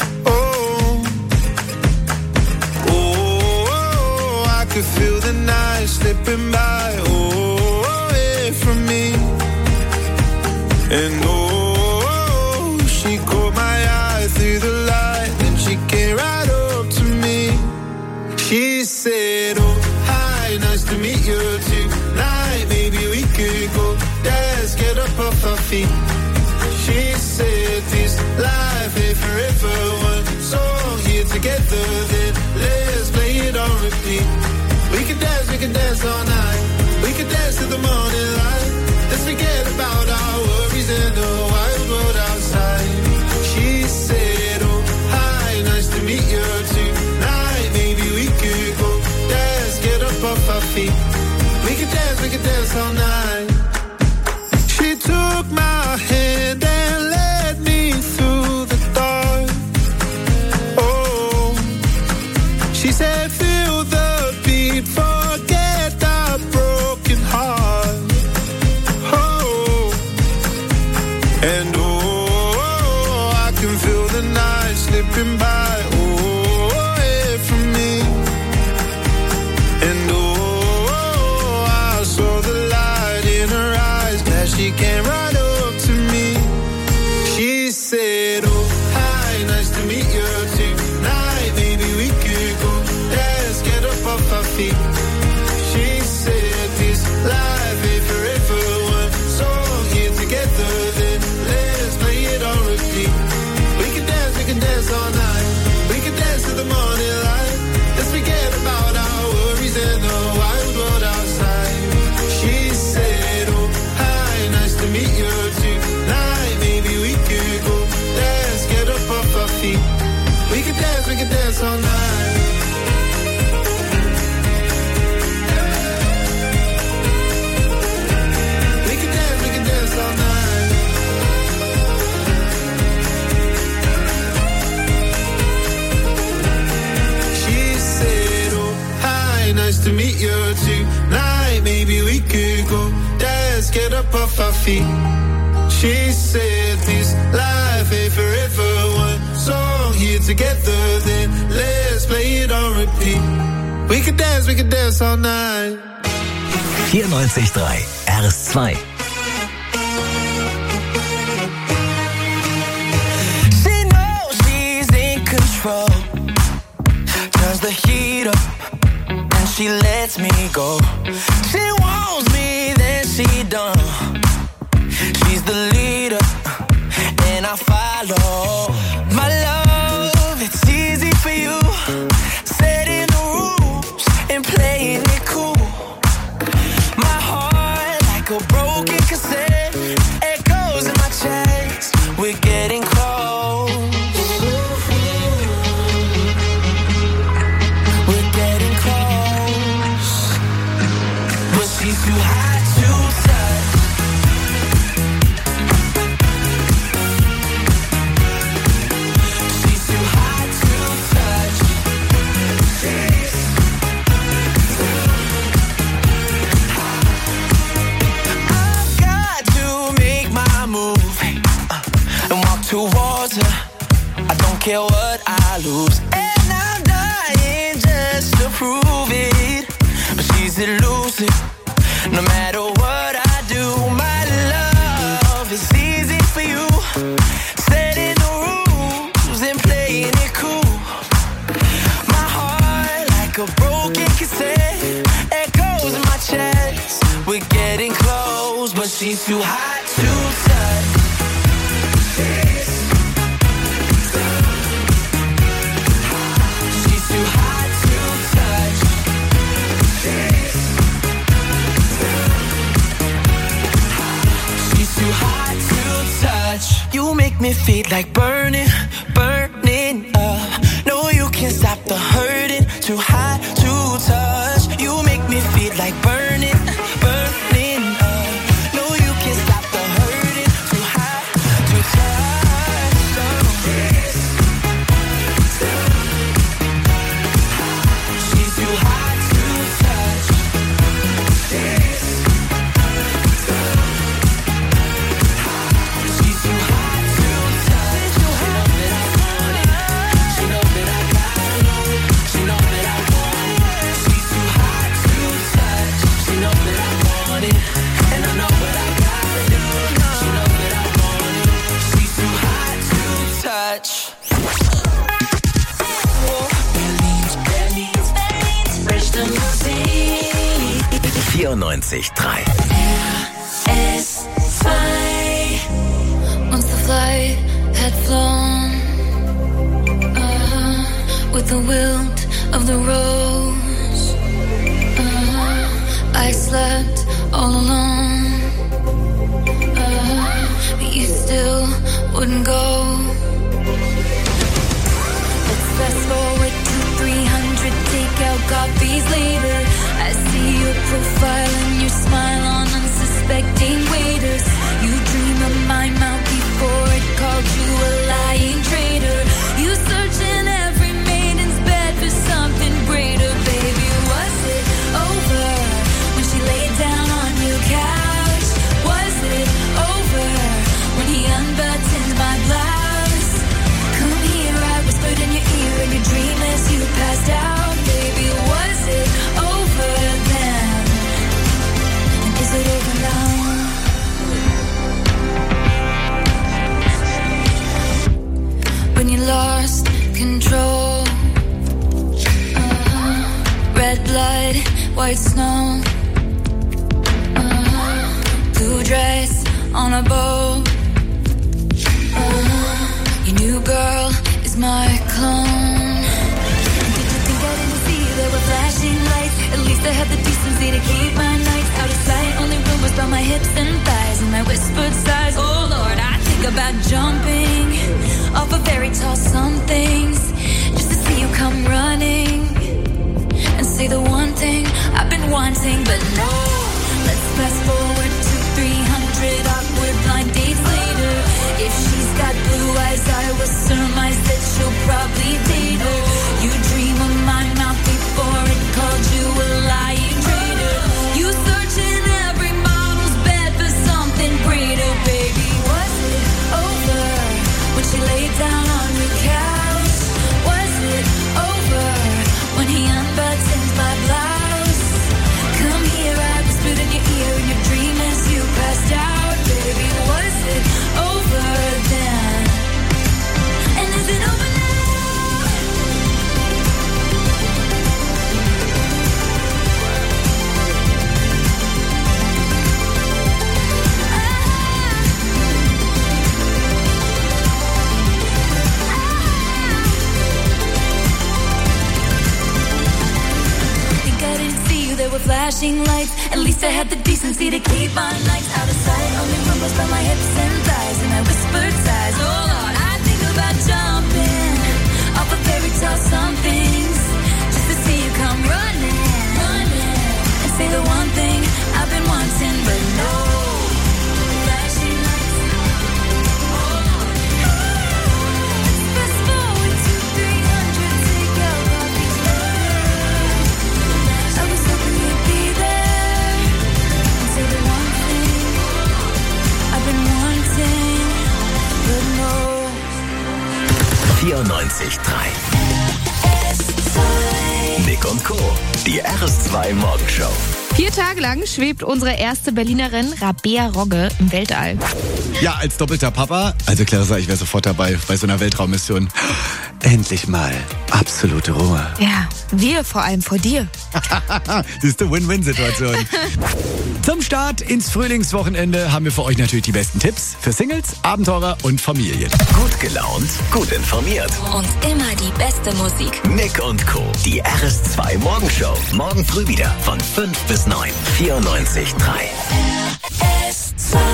Oh, I could feel the night. night slipping by, away from me. And oh, she caught my eye through the light, then she came right up to me. She said, oh, hi, nice to meet you tonight. Maybe we could go dance, get up off our feet. She said, this life ain't forever. One song here together, then let's play it on repeat. We can dance all night. We can dance till the morning light. Let's forget about our worries and the wild world outside. She said, oh, hi, nice to meet you tonight. Maybe we could go dance, get up off our feet. We can dance all night. She took my hand and led me through the dark. Oh, she said, feel the beat, forget the broken heart. Oh, and oh, I can feel the night slipping by, away from me. And oh, I saw the light in her eyes, glad she came right up to me. She said, oh, hi, nice to meet you tonight. Maybe we could go dance, get up off our feet. She said, this life ain't forever. One song here together, then let's play it on repeat. We can dance all night. We can dance till the morning light. Let's forget about our worries and the wild world outside. She said, oh, hi, nice to meet you tonight. Maybe we could go dance, get up off our feet. We can dance all night. We can dance all night. She said, oh, hi, nice to meet you tonight. Maybe we could go dance, get up off our feet. She said, this life ain't forever. One song here together, then let's play it on repeat. We can dance all night. 94.3 RS2. She knows she's in control. Turns the heat up and she lets me go. She wants me, then she don't. She's the leader and I follow. My love, it's easy for you. Setting the rules and playing it cool. My heart like a broken cassette, echoes in my chest. We're getting close. We're getting close. But she's too hot to touch. She's too hot to touch. I've got to make my move and walk towards her. I don't care what I lose, and I'm dying just to prove it. But she's elusive, no matter what I do. My love is easy for you. Setting the rules and playing it cool. My heart like a broken cassette, echoes in my chest. We're getting close, but she's too hot to touch. She's too hot to touch. She's too hot to touch. You make me feel like burning, burning up. No, you can't stop the hurting. Too hot to touch. You make me feel like burning, burning up. No, you can't stop the hurting. Too hot to touch. She's too hot to touch. She's too hot to touch. She knows that I want it. She knows that I got it. She knows that I want it. She's too hot to touch. 94.3. Once the flight had flown, with the wilt of the rose, I slept all alone, but you still wouldn't go. Let's fast forward to 300 takeout copies later. I see your profile and your smile on unsuspecting waiters. You dream of my mouth before it called you a lying traitor. You search in every maiden's bed for something greater. Baby, was it over when she laid down on your couch? Was it over when he unbuttoned my blouse? Come here, I whispered in your ear in your dream as you passed out. Baby, was it over then? And is it over now? When you lost control, red blood, white snow, blue dress on a boat, your new girl is my clone. Did you think I didn't see there were flashing lights? At least I had the decency to keep my nights out of sight. Only rumors about my hips and thighs and my whispered sighs. Oh Lord, I think about jumping off a very tall somethings just to see you come running and say the one thing I've been wanting. But no, let's fast forward to 300 awkward blind dates later. If she's got blue eyes, I will surmise that she'll probably date her. You dream of my mouth before it called you a lying traitor. You search in every model's bed for something greater. Baby, was it over when she laid down on your couch? Was it over when he unbuttoned my blouse? Come here, I whispered in your ear in your dream as you passed out. Baby, was it over then? And is it over now? There were flashing lights. At least I had the decency to keep my nights out of sight. Only rumbles about my hips and thighs and my whispered sighs. Oh Lord, I think about jumping off a fairy tale somethings just to see you come running and say the one thing I've been wanting. But no flashing lights. Oh Lord, let's fast forward to 300 takeout copies later. I was hoping you'd be there and say the one thing I've been wanting, but no. 94.3 Nick und Co. Die RS2 Morgenshow. 4 Tage lang schwebt unsere erste Berlinerin Rabea Rogge im Weltall. Ja, als doppelter Papa, also Clarissa, ich wäre sofort dabei bei so einer Weltraummission. Endlich mal absolute Ruhe. Ja, wir vor allem vor dir. Das ist eine Win-Win-Situation. Zum Start ins Frühlingswochenende haben wir für euch natürlich die besten Tipps für Singles, Abenteurer und Familien. Gut gelaunt, gut informiert. Und immer die beste Musik. Nick und Co. Die RS2 Morgenshow. Morgen früh wieder von 5 bis 9. 94.3. RS2.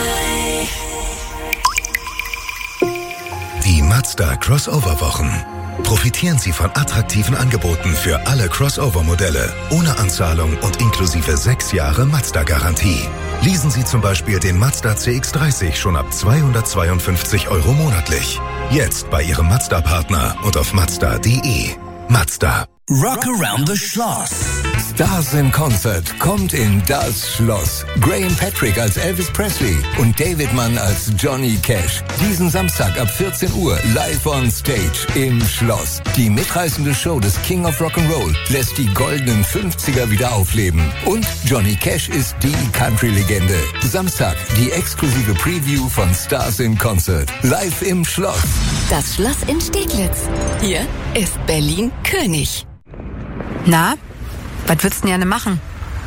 Die Mazda Crossover-Wochen. Profitieren Sie von attraktiven Angeboten für alle Crossover-Modelle, ohne Anzahlung und inklusive 6 Jahre Mazda-Garantie. Leasen Sie zum Beispiel den Mazda CX-30 schon ab 252 € monatlich. Jetzt bei Ihrem Mazda-Partner und auf Mazda.de. Mazda. Rock Around the Schloss. Stars in Concert kommt in das Schloss. Graham Patrick als Elvis Presley und David Mann als Johnny Cash. Diesen Samstag ab 14 Uhr live on stage im Schloss. Die mitreißende Show des King of Rock'n'Roll lässt die goldenen 50er wieder aufleben. Und Johnny Cash ist die Country-Legende. Samstag die exklusive Preview von Stars in Concert. Live im Schloss. Das Schloss in Steglitz. Hier ist Berlin König. Na, was würdest du denn gerne machen?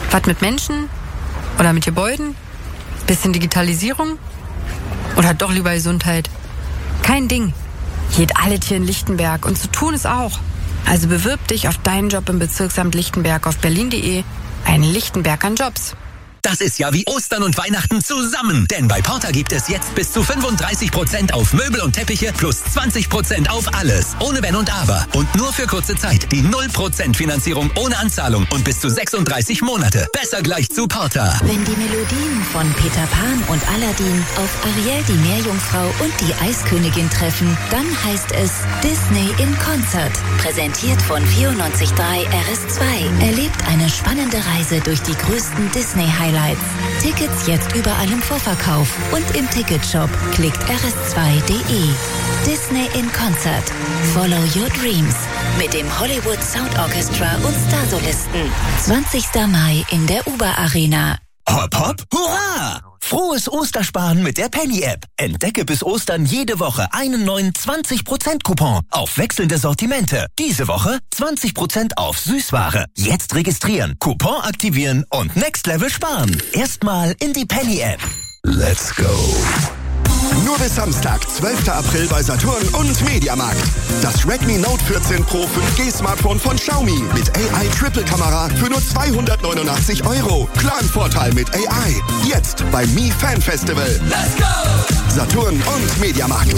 Was mit Menschen? Oder mit Gebäuden? Bisschen Digitalisierung? Oder doch lieber Gesundheit? Kein Ding. Geht alles hier in Lichtenberg und zu tun ist auch. Also bewirb dich auf deinen Job im Bezirksamt Lichtenberg auf berlin.de. Ein Lichtenberg an Jobs. Das ist ja wie Ostern und Weihnachten zusammen. Denn bei Porter gibt es jetzt bis zu 35% auf Möbel und Teppiche plus 20% auf alles. Ohne Wenn und Aber. Und nur für kurze Zeit. Die 0% Finanzierung ohne Anzahlung und bis zu 36 Monate. Besser gleich zu Porter. Wenn die Melodien von Peter Pan und Aladdin auf Ariel die Meerjungfrau und die Eiskönigin treffen, dann heißt es Disney in Konzert. Präsentiert von 94.3 RS2. Erlebt eine spannende Reise durch die größten Disney-Highlights. Tickets jetzt überall im Vorverkauf und im Ticketshop. Klickt rs2.de. Disney in Konzert. Follow your dreams. Mit dem Hollywood Sound Orchestra und Starsolisten. 20. Mai in der Uber Arena. Hopp, hopp, hurra! Frohes Ostersparen mit der Penny-App. Entdecke bis Ostern jede Woche einen neuen 20%-Coupon auf wechselnde Sortimente. Diese Woche 20% auf Süßware. Jetzt registrieren, Coupon aktivieren und Next Level sparen. Erstmal in die Penny-App. Let's go. Nur bis Samstag, 12. April bei Saturn und Mediamarkt. Das Redmi Note 14 Pro 5G Smartphone von Xiaomi mit AI-Triple-Kamera für nur 289 €. Planvorteil mit AI. Jetzt beim Mi Fan Festival. Let's go! Saturn und Mediamarkt.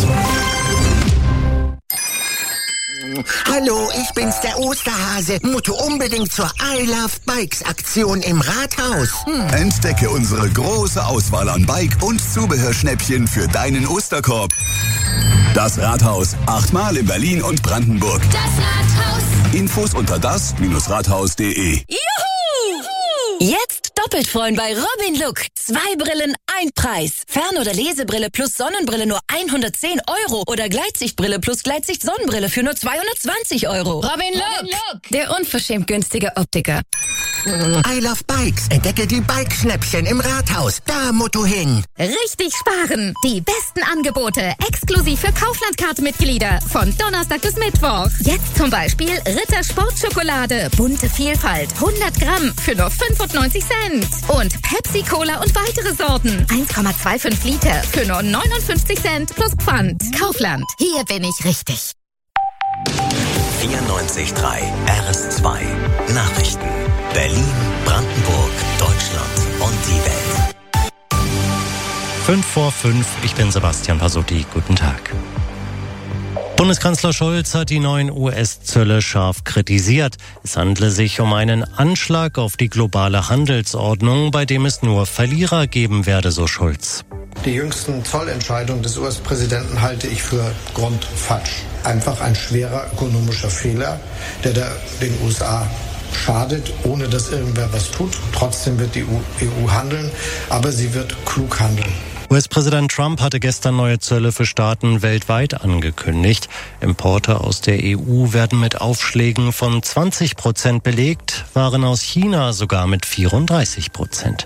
Hallo, ich bin's, der Osterhase. Musst unbedingt zur I Love Bikes Aktion im Rathaus. Entdecke unsere große Auswahl an Bike- und Zubehörschnäppchen für deinen Osterkorb. Das Rathaus. 8-mal in Berlin und Brandenburg. Das Rathaus. Infos unter das-rathaus.de. Juhu! Jetzt doppelt freuen bei Robin Look. 2 Brillen, 1 Preis. Fern- oder Lesebrille plus Sonnenbrille nur 110 € oder Gleitsichtbrille plus Gleitsicht-Sonnenbrille für nur 220 €. Robin Look, der unverschämt günstige Optiker. I Love Bikes. Entdecke die Bikeschnäppchen im Rathaus. Da musst du hin. Richtig sparen. Die besten Angebote exklusiv für Kauflandkarte-Mitglieder von Donnerstag bis Mittwoch. Jetzt zum Beispiel Ritter Sportschokolade. Bunte Vielfalt. 100 Gramm für nur 95 Cent. Und Pepsi Cola und weitere Sorten. 1,25 Liter für nur 59 Cent plus Pfand. Kaufland. Hier bin ich richtig. 94.3 RS2 Nachrichten. Berlin, Brandenburg, Deutschland und die Welt. 5:05, ich bin Sebastian Pasotti. Guten Tag. Bundeskanzler Scholz hat die neuen US-Zölle scharf kritisiert. Es handle sich um einen Anschlag auf die globale Handelsordnung, bei dem es nur Verlierer geben werde, so Scholz. Die jüngsten Zollentscheidungen des US-Präsidenten halte ich für grundfalsch. Einfach ein schwerer ökonomischer Fehler, der den USA schadet, ohne dass irgendwer was tut. Trotzdem wird die EU handeln, aber sie wird klug handeln. US-Präsident Trump hatte gestern neue Zölle für Staaten weltweit angekündigt. Importe aus der EU werden mit Aufschlägen von 20% belegt, Waren aus China sogar mit 34%.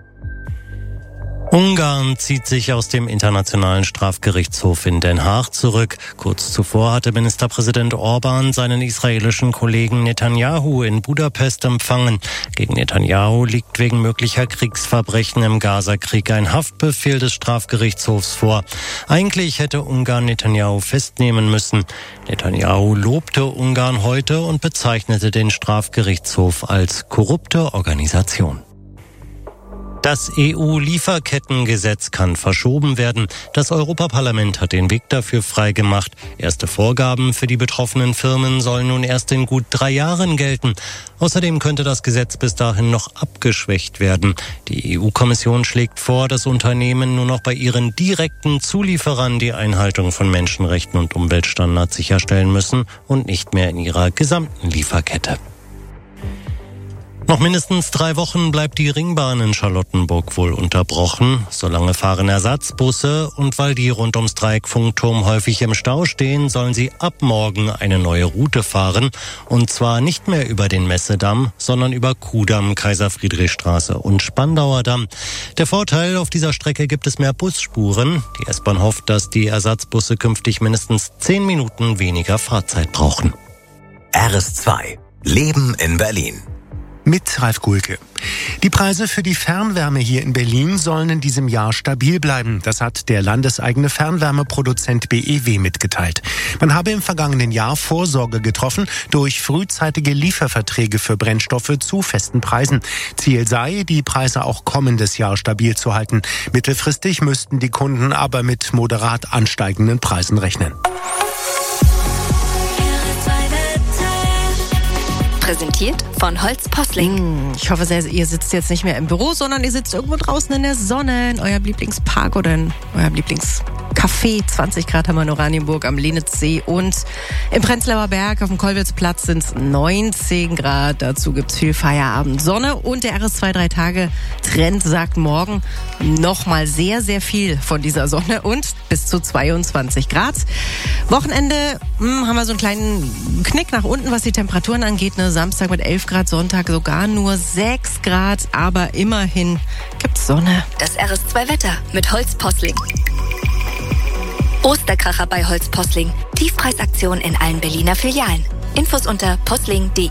Ungarn zieht sich aus dem Internationalen Strafgerichtshof in Den Haag zurück. Kurz zuvor hatte Ministerpräsident Orban seinen israelischen Kollegen Netanyahu in Budapest empfangen. Gegen Netanyahu liegt wegen möglicher Kriegsverbrechen im Gazakrieg ein Haftbefehl des Strafgerichtshofs vor. Eigentlich hätte Ungarn Netanyahu festnehmen müssen. Netanyahu lobte Ungarn heute und bezeichnete den Strafgerichtshof als korrupte Organisation. Das EU-Lieferkettengesetz kann verschoben werden. Das Europaparlament hat den Weg dafür freigemacht. Erste Vorgaben für die betroffenen Firmen sollen nun erst in gut 3 Jahren gelten. Außerdem könnte das Gesetz bis dahin noch abgeschwächt werden. Die EU-Kommission schlägt vor, dass Unternehmen nur noch bei ihren direkten Zulieferern die Einhaltung von Menschenrechten und Umweltstandards sicherstellen müssen und nicht mehr in ihrer gesamten Lieferkette. Noch mindestens 3 Wochen bleibt die Ringbahn in Charlottenburg wohl unterbrochen. Solange fahren Ersatzbusse und weil die rund ums Dreieckfunkturm häufig im Stau stehen, sollen sie ab morgen eine neue Route fahren. Und zwar nicht mehr über den Messedamm, sondern über Kudamm, Kaiser-Friedrich-Straße und Spandauer Damm. Der Vorteil, auf dieser Strecke gibt es mehr Busspuren. Die S-Bahn hofft, dass die Ersatzbusse künftig mindestens 10 Minuten weniger Fahrzeit brauchen. RS2 Leben in Berlin. Mit Ralf Gulke. Die Preise für die Fernwärme hier in Berlin sollen in diesem Jahr stabil bleiben. Das hat der landeseigene Fernwärmeproduzent BEW mitgeteilt. Man habe im vergangenen Jahr Vorsorge getroffen durch frühzeitige Lieferverträge für Brennstoffe zu festen Preisen. Ziel sei, die Preise auch kommendes Jahr stabil zu halten. Mittelfristig müssten die Kunden aber mit moderat ansteigenden Preisen rechnen. Präsentiert von Holz Posling. Ich hoffe sehr, ihr sitzt jetzt nicht mehr im Büro, sondern ihr sitzt irgendwo draußen in der Sonne, in eurem Lieblingspark oder in eurem Lieblingscafé. 20 Grad haben wir in Oranienburg am Lenitzsee und im Prenzlauer Berg auf dem Kollwitzplatz sind es 19 Grad. Dazu gibt's viel Feierabendsonne und der RS2 3-Tage-Trend sagt morgen nochmal sehr, sehr viel von dieser Sonne und bis zu 22 Grad. Wochenende haben wir so einen kleinen Knick nach unten, was die Temperaturen angeht. Samstag mit 11 Grad, Sonntag sogar nur 6 Grad, aber immerhin gibt's Sonne. Das RS2-Wetter mit Holz Posling. Osterkracher bei Holz Posling. Tiefpreisaktion in allen Berliner Filialen. Infos unter posling.de.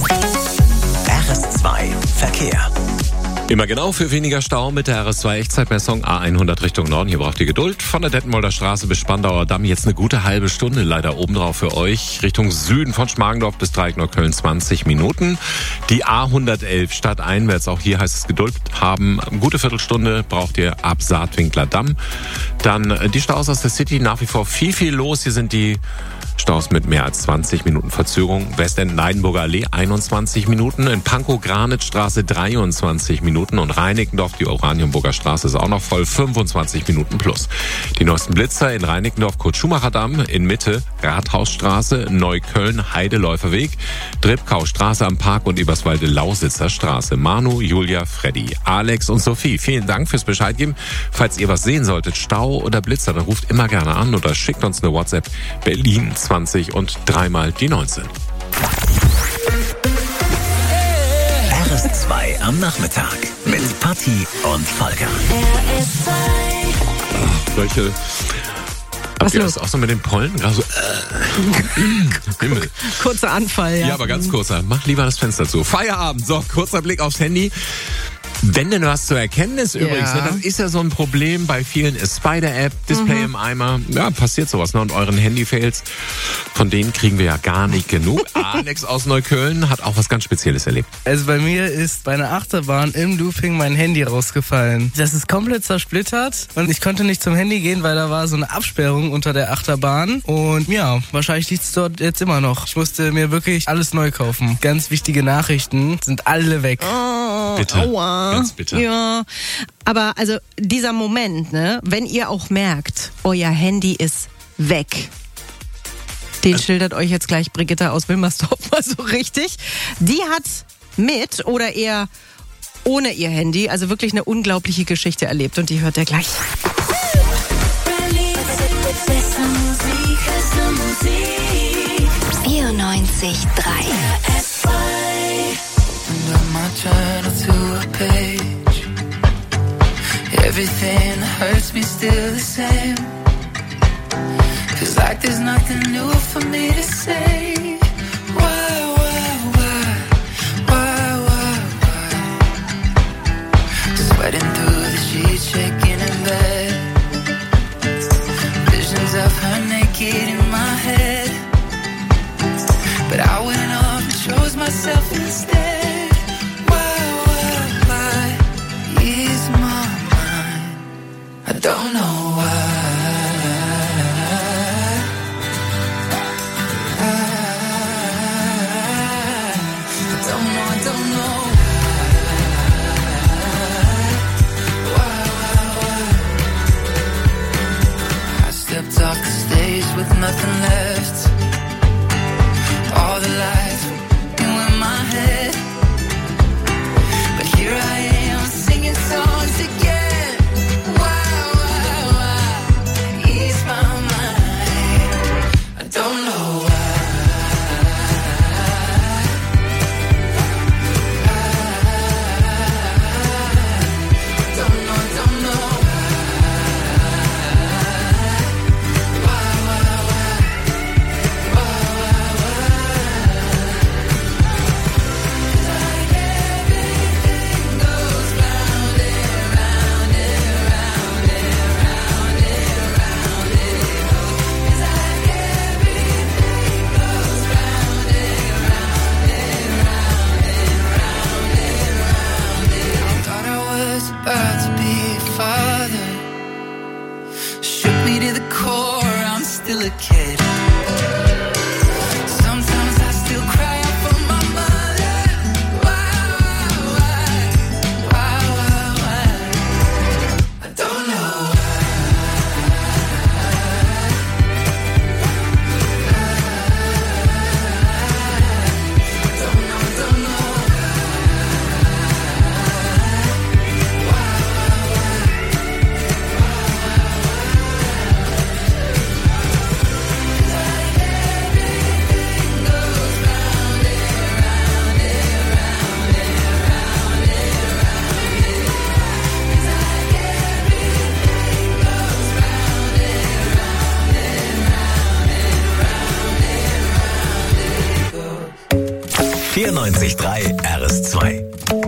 RS2 Verkehr. Immer genau für weniger Stau mit der RS2 Echtzeitmessung A100 Richtung Norden. Hier braucht ihr Geduld. Von der Detmolder Straße bis Spandauer Damm jetzt eine gute halbe Stunde. Leider obendrauf für euch. Richtung Süden von Schmargendorf bis Dreieck Neukölln 20 Minuten. Die A111 stadteinwärts. Auch hier heißt es Geduld haben. Eine gute Viertelstunde braucht ihr ab Saatwinkler Damm. Dann die Staus aus der City. Nach wie vor viel los. Hier sind die Staus mit mehr als 20 Minuten Verzögerung. Westend Neidenburger Allee 21 Minuten. In Pankow Granitstraße 23 Minuten. Und Reinickendorf, die Oranienburger Straße ist auch noch voll. 25 Minuten plus. Die neuesten Blitzer in Reinickendorf, Kurt-Schumacher-Damm. In Mitte Rathausstraße, Neukölln, Heideläuferweg. Dribkau-Straße am Park und Eberswalde-Lausitzer Straße. Manu, Julia, Freddy, Alex und Sophie. Vielen Dank fürs Bescheid geben. Falls ihr was sehen solltet, Stau oder Blitzer, dann ruft immer gerne an oder schickt uns eine WhatsApp. Berlin 20 und 3 die 19. RS2 am Nachmittag mit Patti und Volker. Solche... Habt ihr das auch so mit den Pollen? Also, Himmel. Kurzer Anfall, ja. Ja, aber ganz kurzer. Mach lieber das Fenster zu. Feierabend. So, kurzer Blick aufs Handy. Wenn denn was zu erkennen ist übrigens, ne, das ist ja so ein Problem bei vielen Spider-App, Display im Eimer, ja, passiert sowas, ne, und euren Handy-Fails, von denen kriegen wir ja gar nicht genug. Alex aus Neukölln hat auch was ganz Spezielles erlebt. Also bei mir ist bei einer Achterbahn im Looping mein Handy rausgefallen. Das ist komplett zersplittert und ich konnte nicht zum Handy gehen, weil da war so eine Absperrung unter der Achterbahn und ja, wahrscheinlich liegt es dort jetzt immer noch. Ich musste mir wirklich alles neu kaufen. Ganz wichtige Nachrichten sind alle weg. Bitte. Aua. Ganz bitter. Ja, aber also dieser Moment, ne, wenn ihr auch merkt, euer Handy ist weg. Den schildert euch jetzt gleich Brigitte aus Wilmersdorf mal so richtig. Die hat mit oder eher ohne ihr Handy also wirklich eine unglaubliche Geschichte erlebt und die hört ihr gleich. 94.3 Everything hurts me still the same. Feels like there's nothing new for me to say. Why? Sweating through the sheets, shaking in bed. Visions of her naked in my head. But I went off and chose myself instead. Why is my mind? I don't know why. I don't know. I stepped off the stage with nothing left. All the lights were in my head. But here I am singing songs again. Why ease my mind? I don't know why. Don't know why. kid. Sometimes I still cry out for my mother. Why? I don't know. RS2.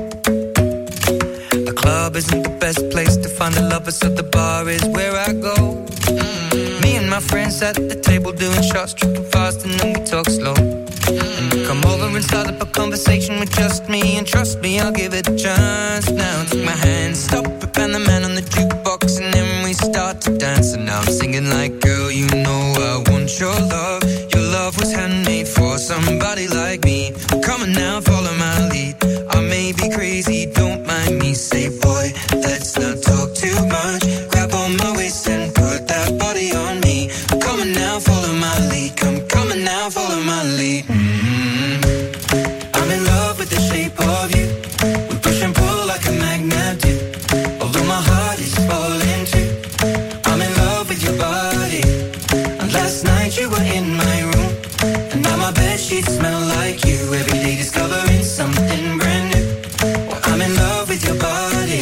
The club isn't the best place to find a lover, so the bar is where I go. Me and my friends at the table doing shots, tripping fast, and then we talk slow. And you come over and start up a conversation with just me, and trust me, I'll give it a chance. Now take my hand, stop it, and the man on the jukebox, and then we start to dance. And now I'm singing like, girl, you know I want your love. Your love was handmade for somebody like me. Come on now, follow my lead. I may be crazy, don't mind me. Say, boy, let's not talk too much. Grab on my waist and put that body on me. Come on now, follow my lead. Come on now, follow my lead. I'm in love with the shape of you. We push and pull like a magnet do. Although my heart is falling too. I'm in love with your body. And last night you were in my room, and now my bedsheets smell like you. Every day discovering something brand new. Well, I'm in love with your body.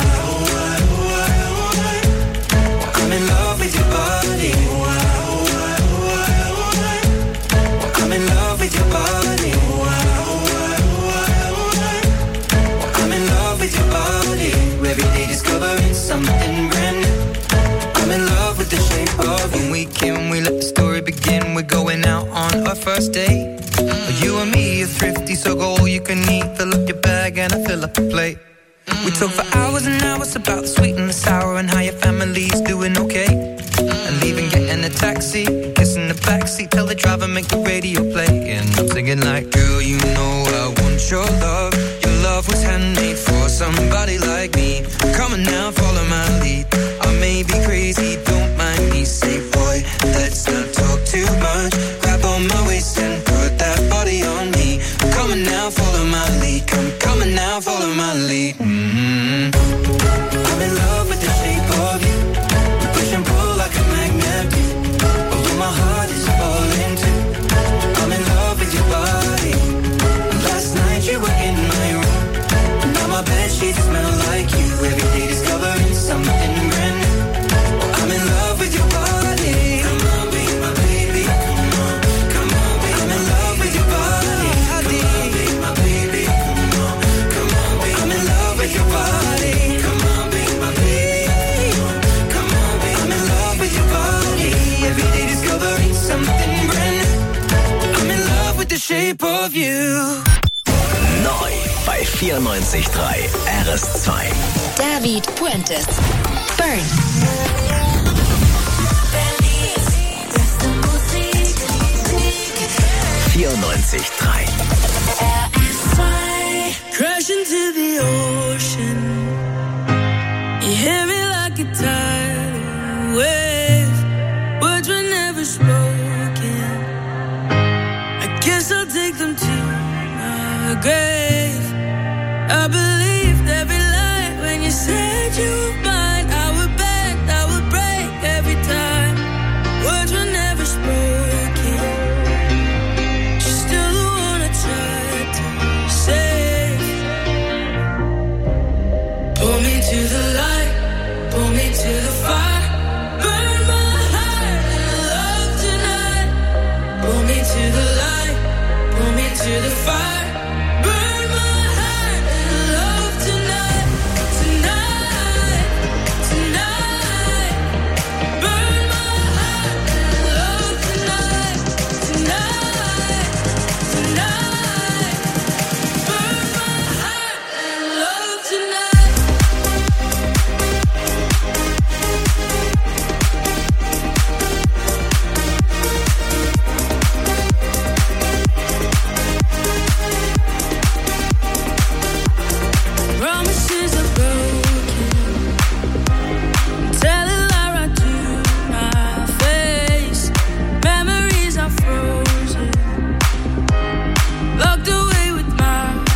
I'm in love with your body. I'm in love with your body. I'm in love with your body. Every day discovering something brand new. I'm in love with the shape of you. When we came, we let the story begin. We're going out on our first date. You and me are thrifty, so go all you can eat. Fill up your bag and I fill up the plate. We talk for hours and hours about the sweet and the sour and how your family's doing okay. And leaving, getting a taxi, kissing the backseat, tell the driver make the radio play. And I'm singing like, girl, you know I want your love. Your love was handmade for somebody like me. Come on now, follow my lead. I may be crazy, don't mind me. Say, boy, let's not talk too much. Grab on my waist and put that body on me. Come on now, follow my lead. Come on now, follow my lead. I'm in love with the shape of you. We push and pull like a magnet do. Although my heart is falling too. I'm in love with your body. Last night you were in my room, now my bedsheets smell like you. Every day discovering something brand new. I'm in love with your body. Come on, be my baby. Come on, be I'm in love with your body. Come on, be my baby. Come on, be I'm in love with your body. Come on, be my baby. Come on, be I'm in love with your body. Every day discovering something brand new. I'm in love with the shape of you. Neu bei 94.3 RS2. David Puentes. Burn. 94.3 Crash into the ocean. You hear me like a tidal wave. Words were never spoken. I guess I'll take them to my grave. I've been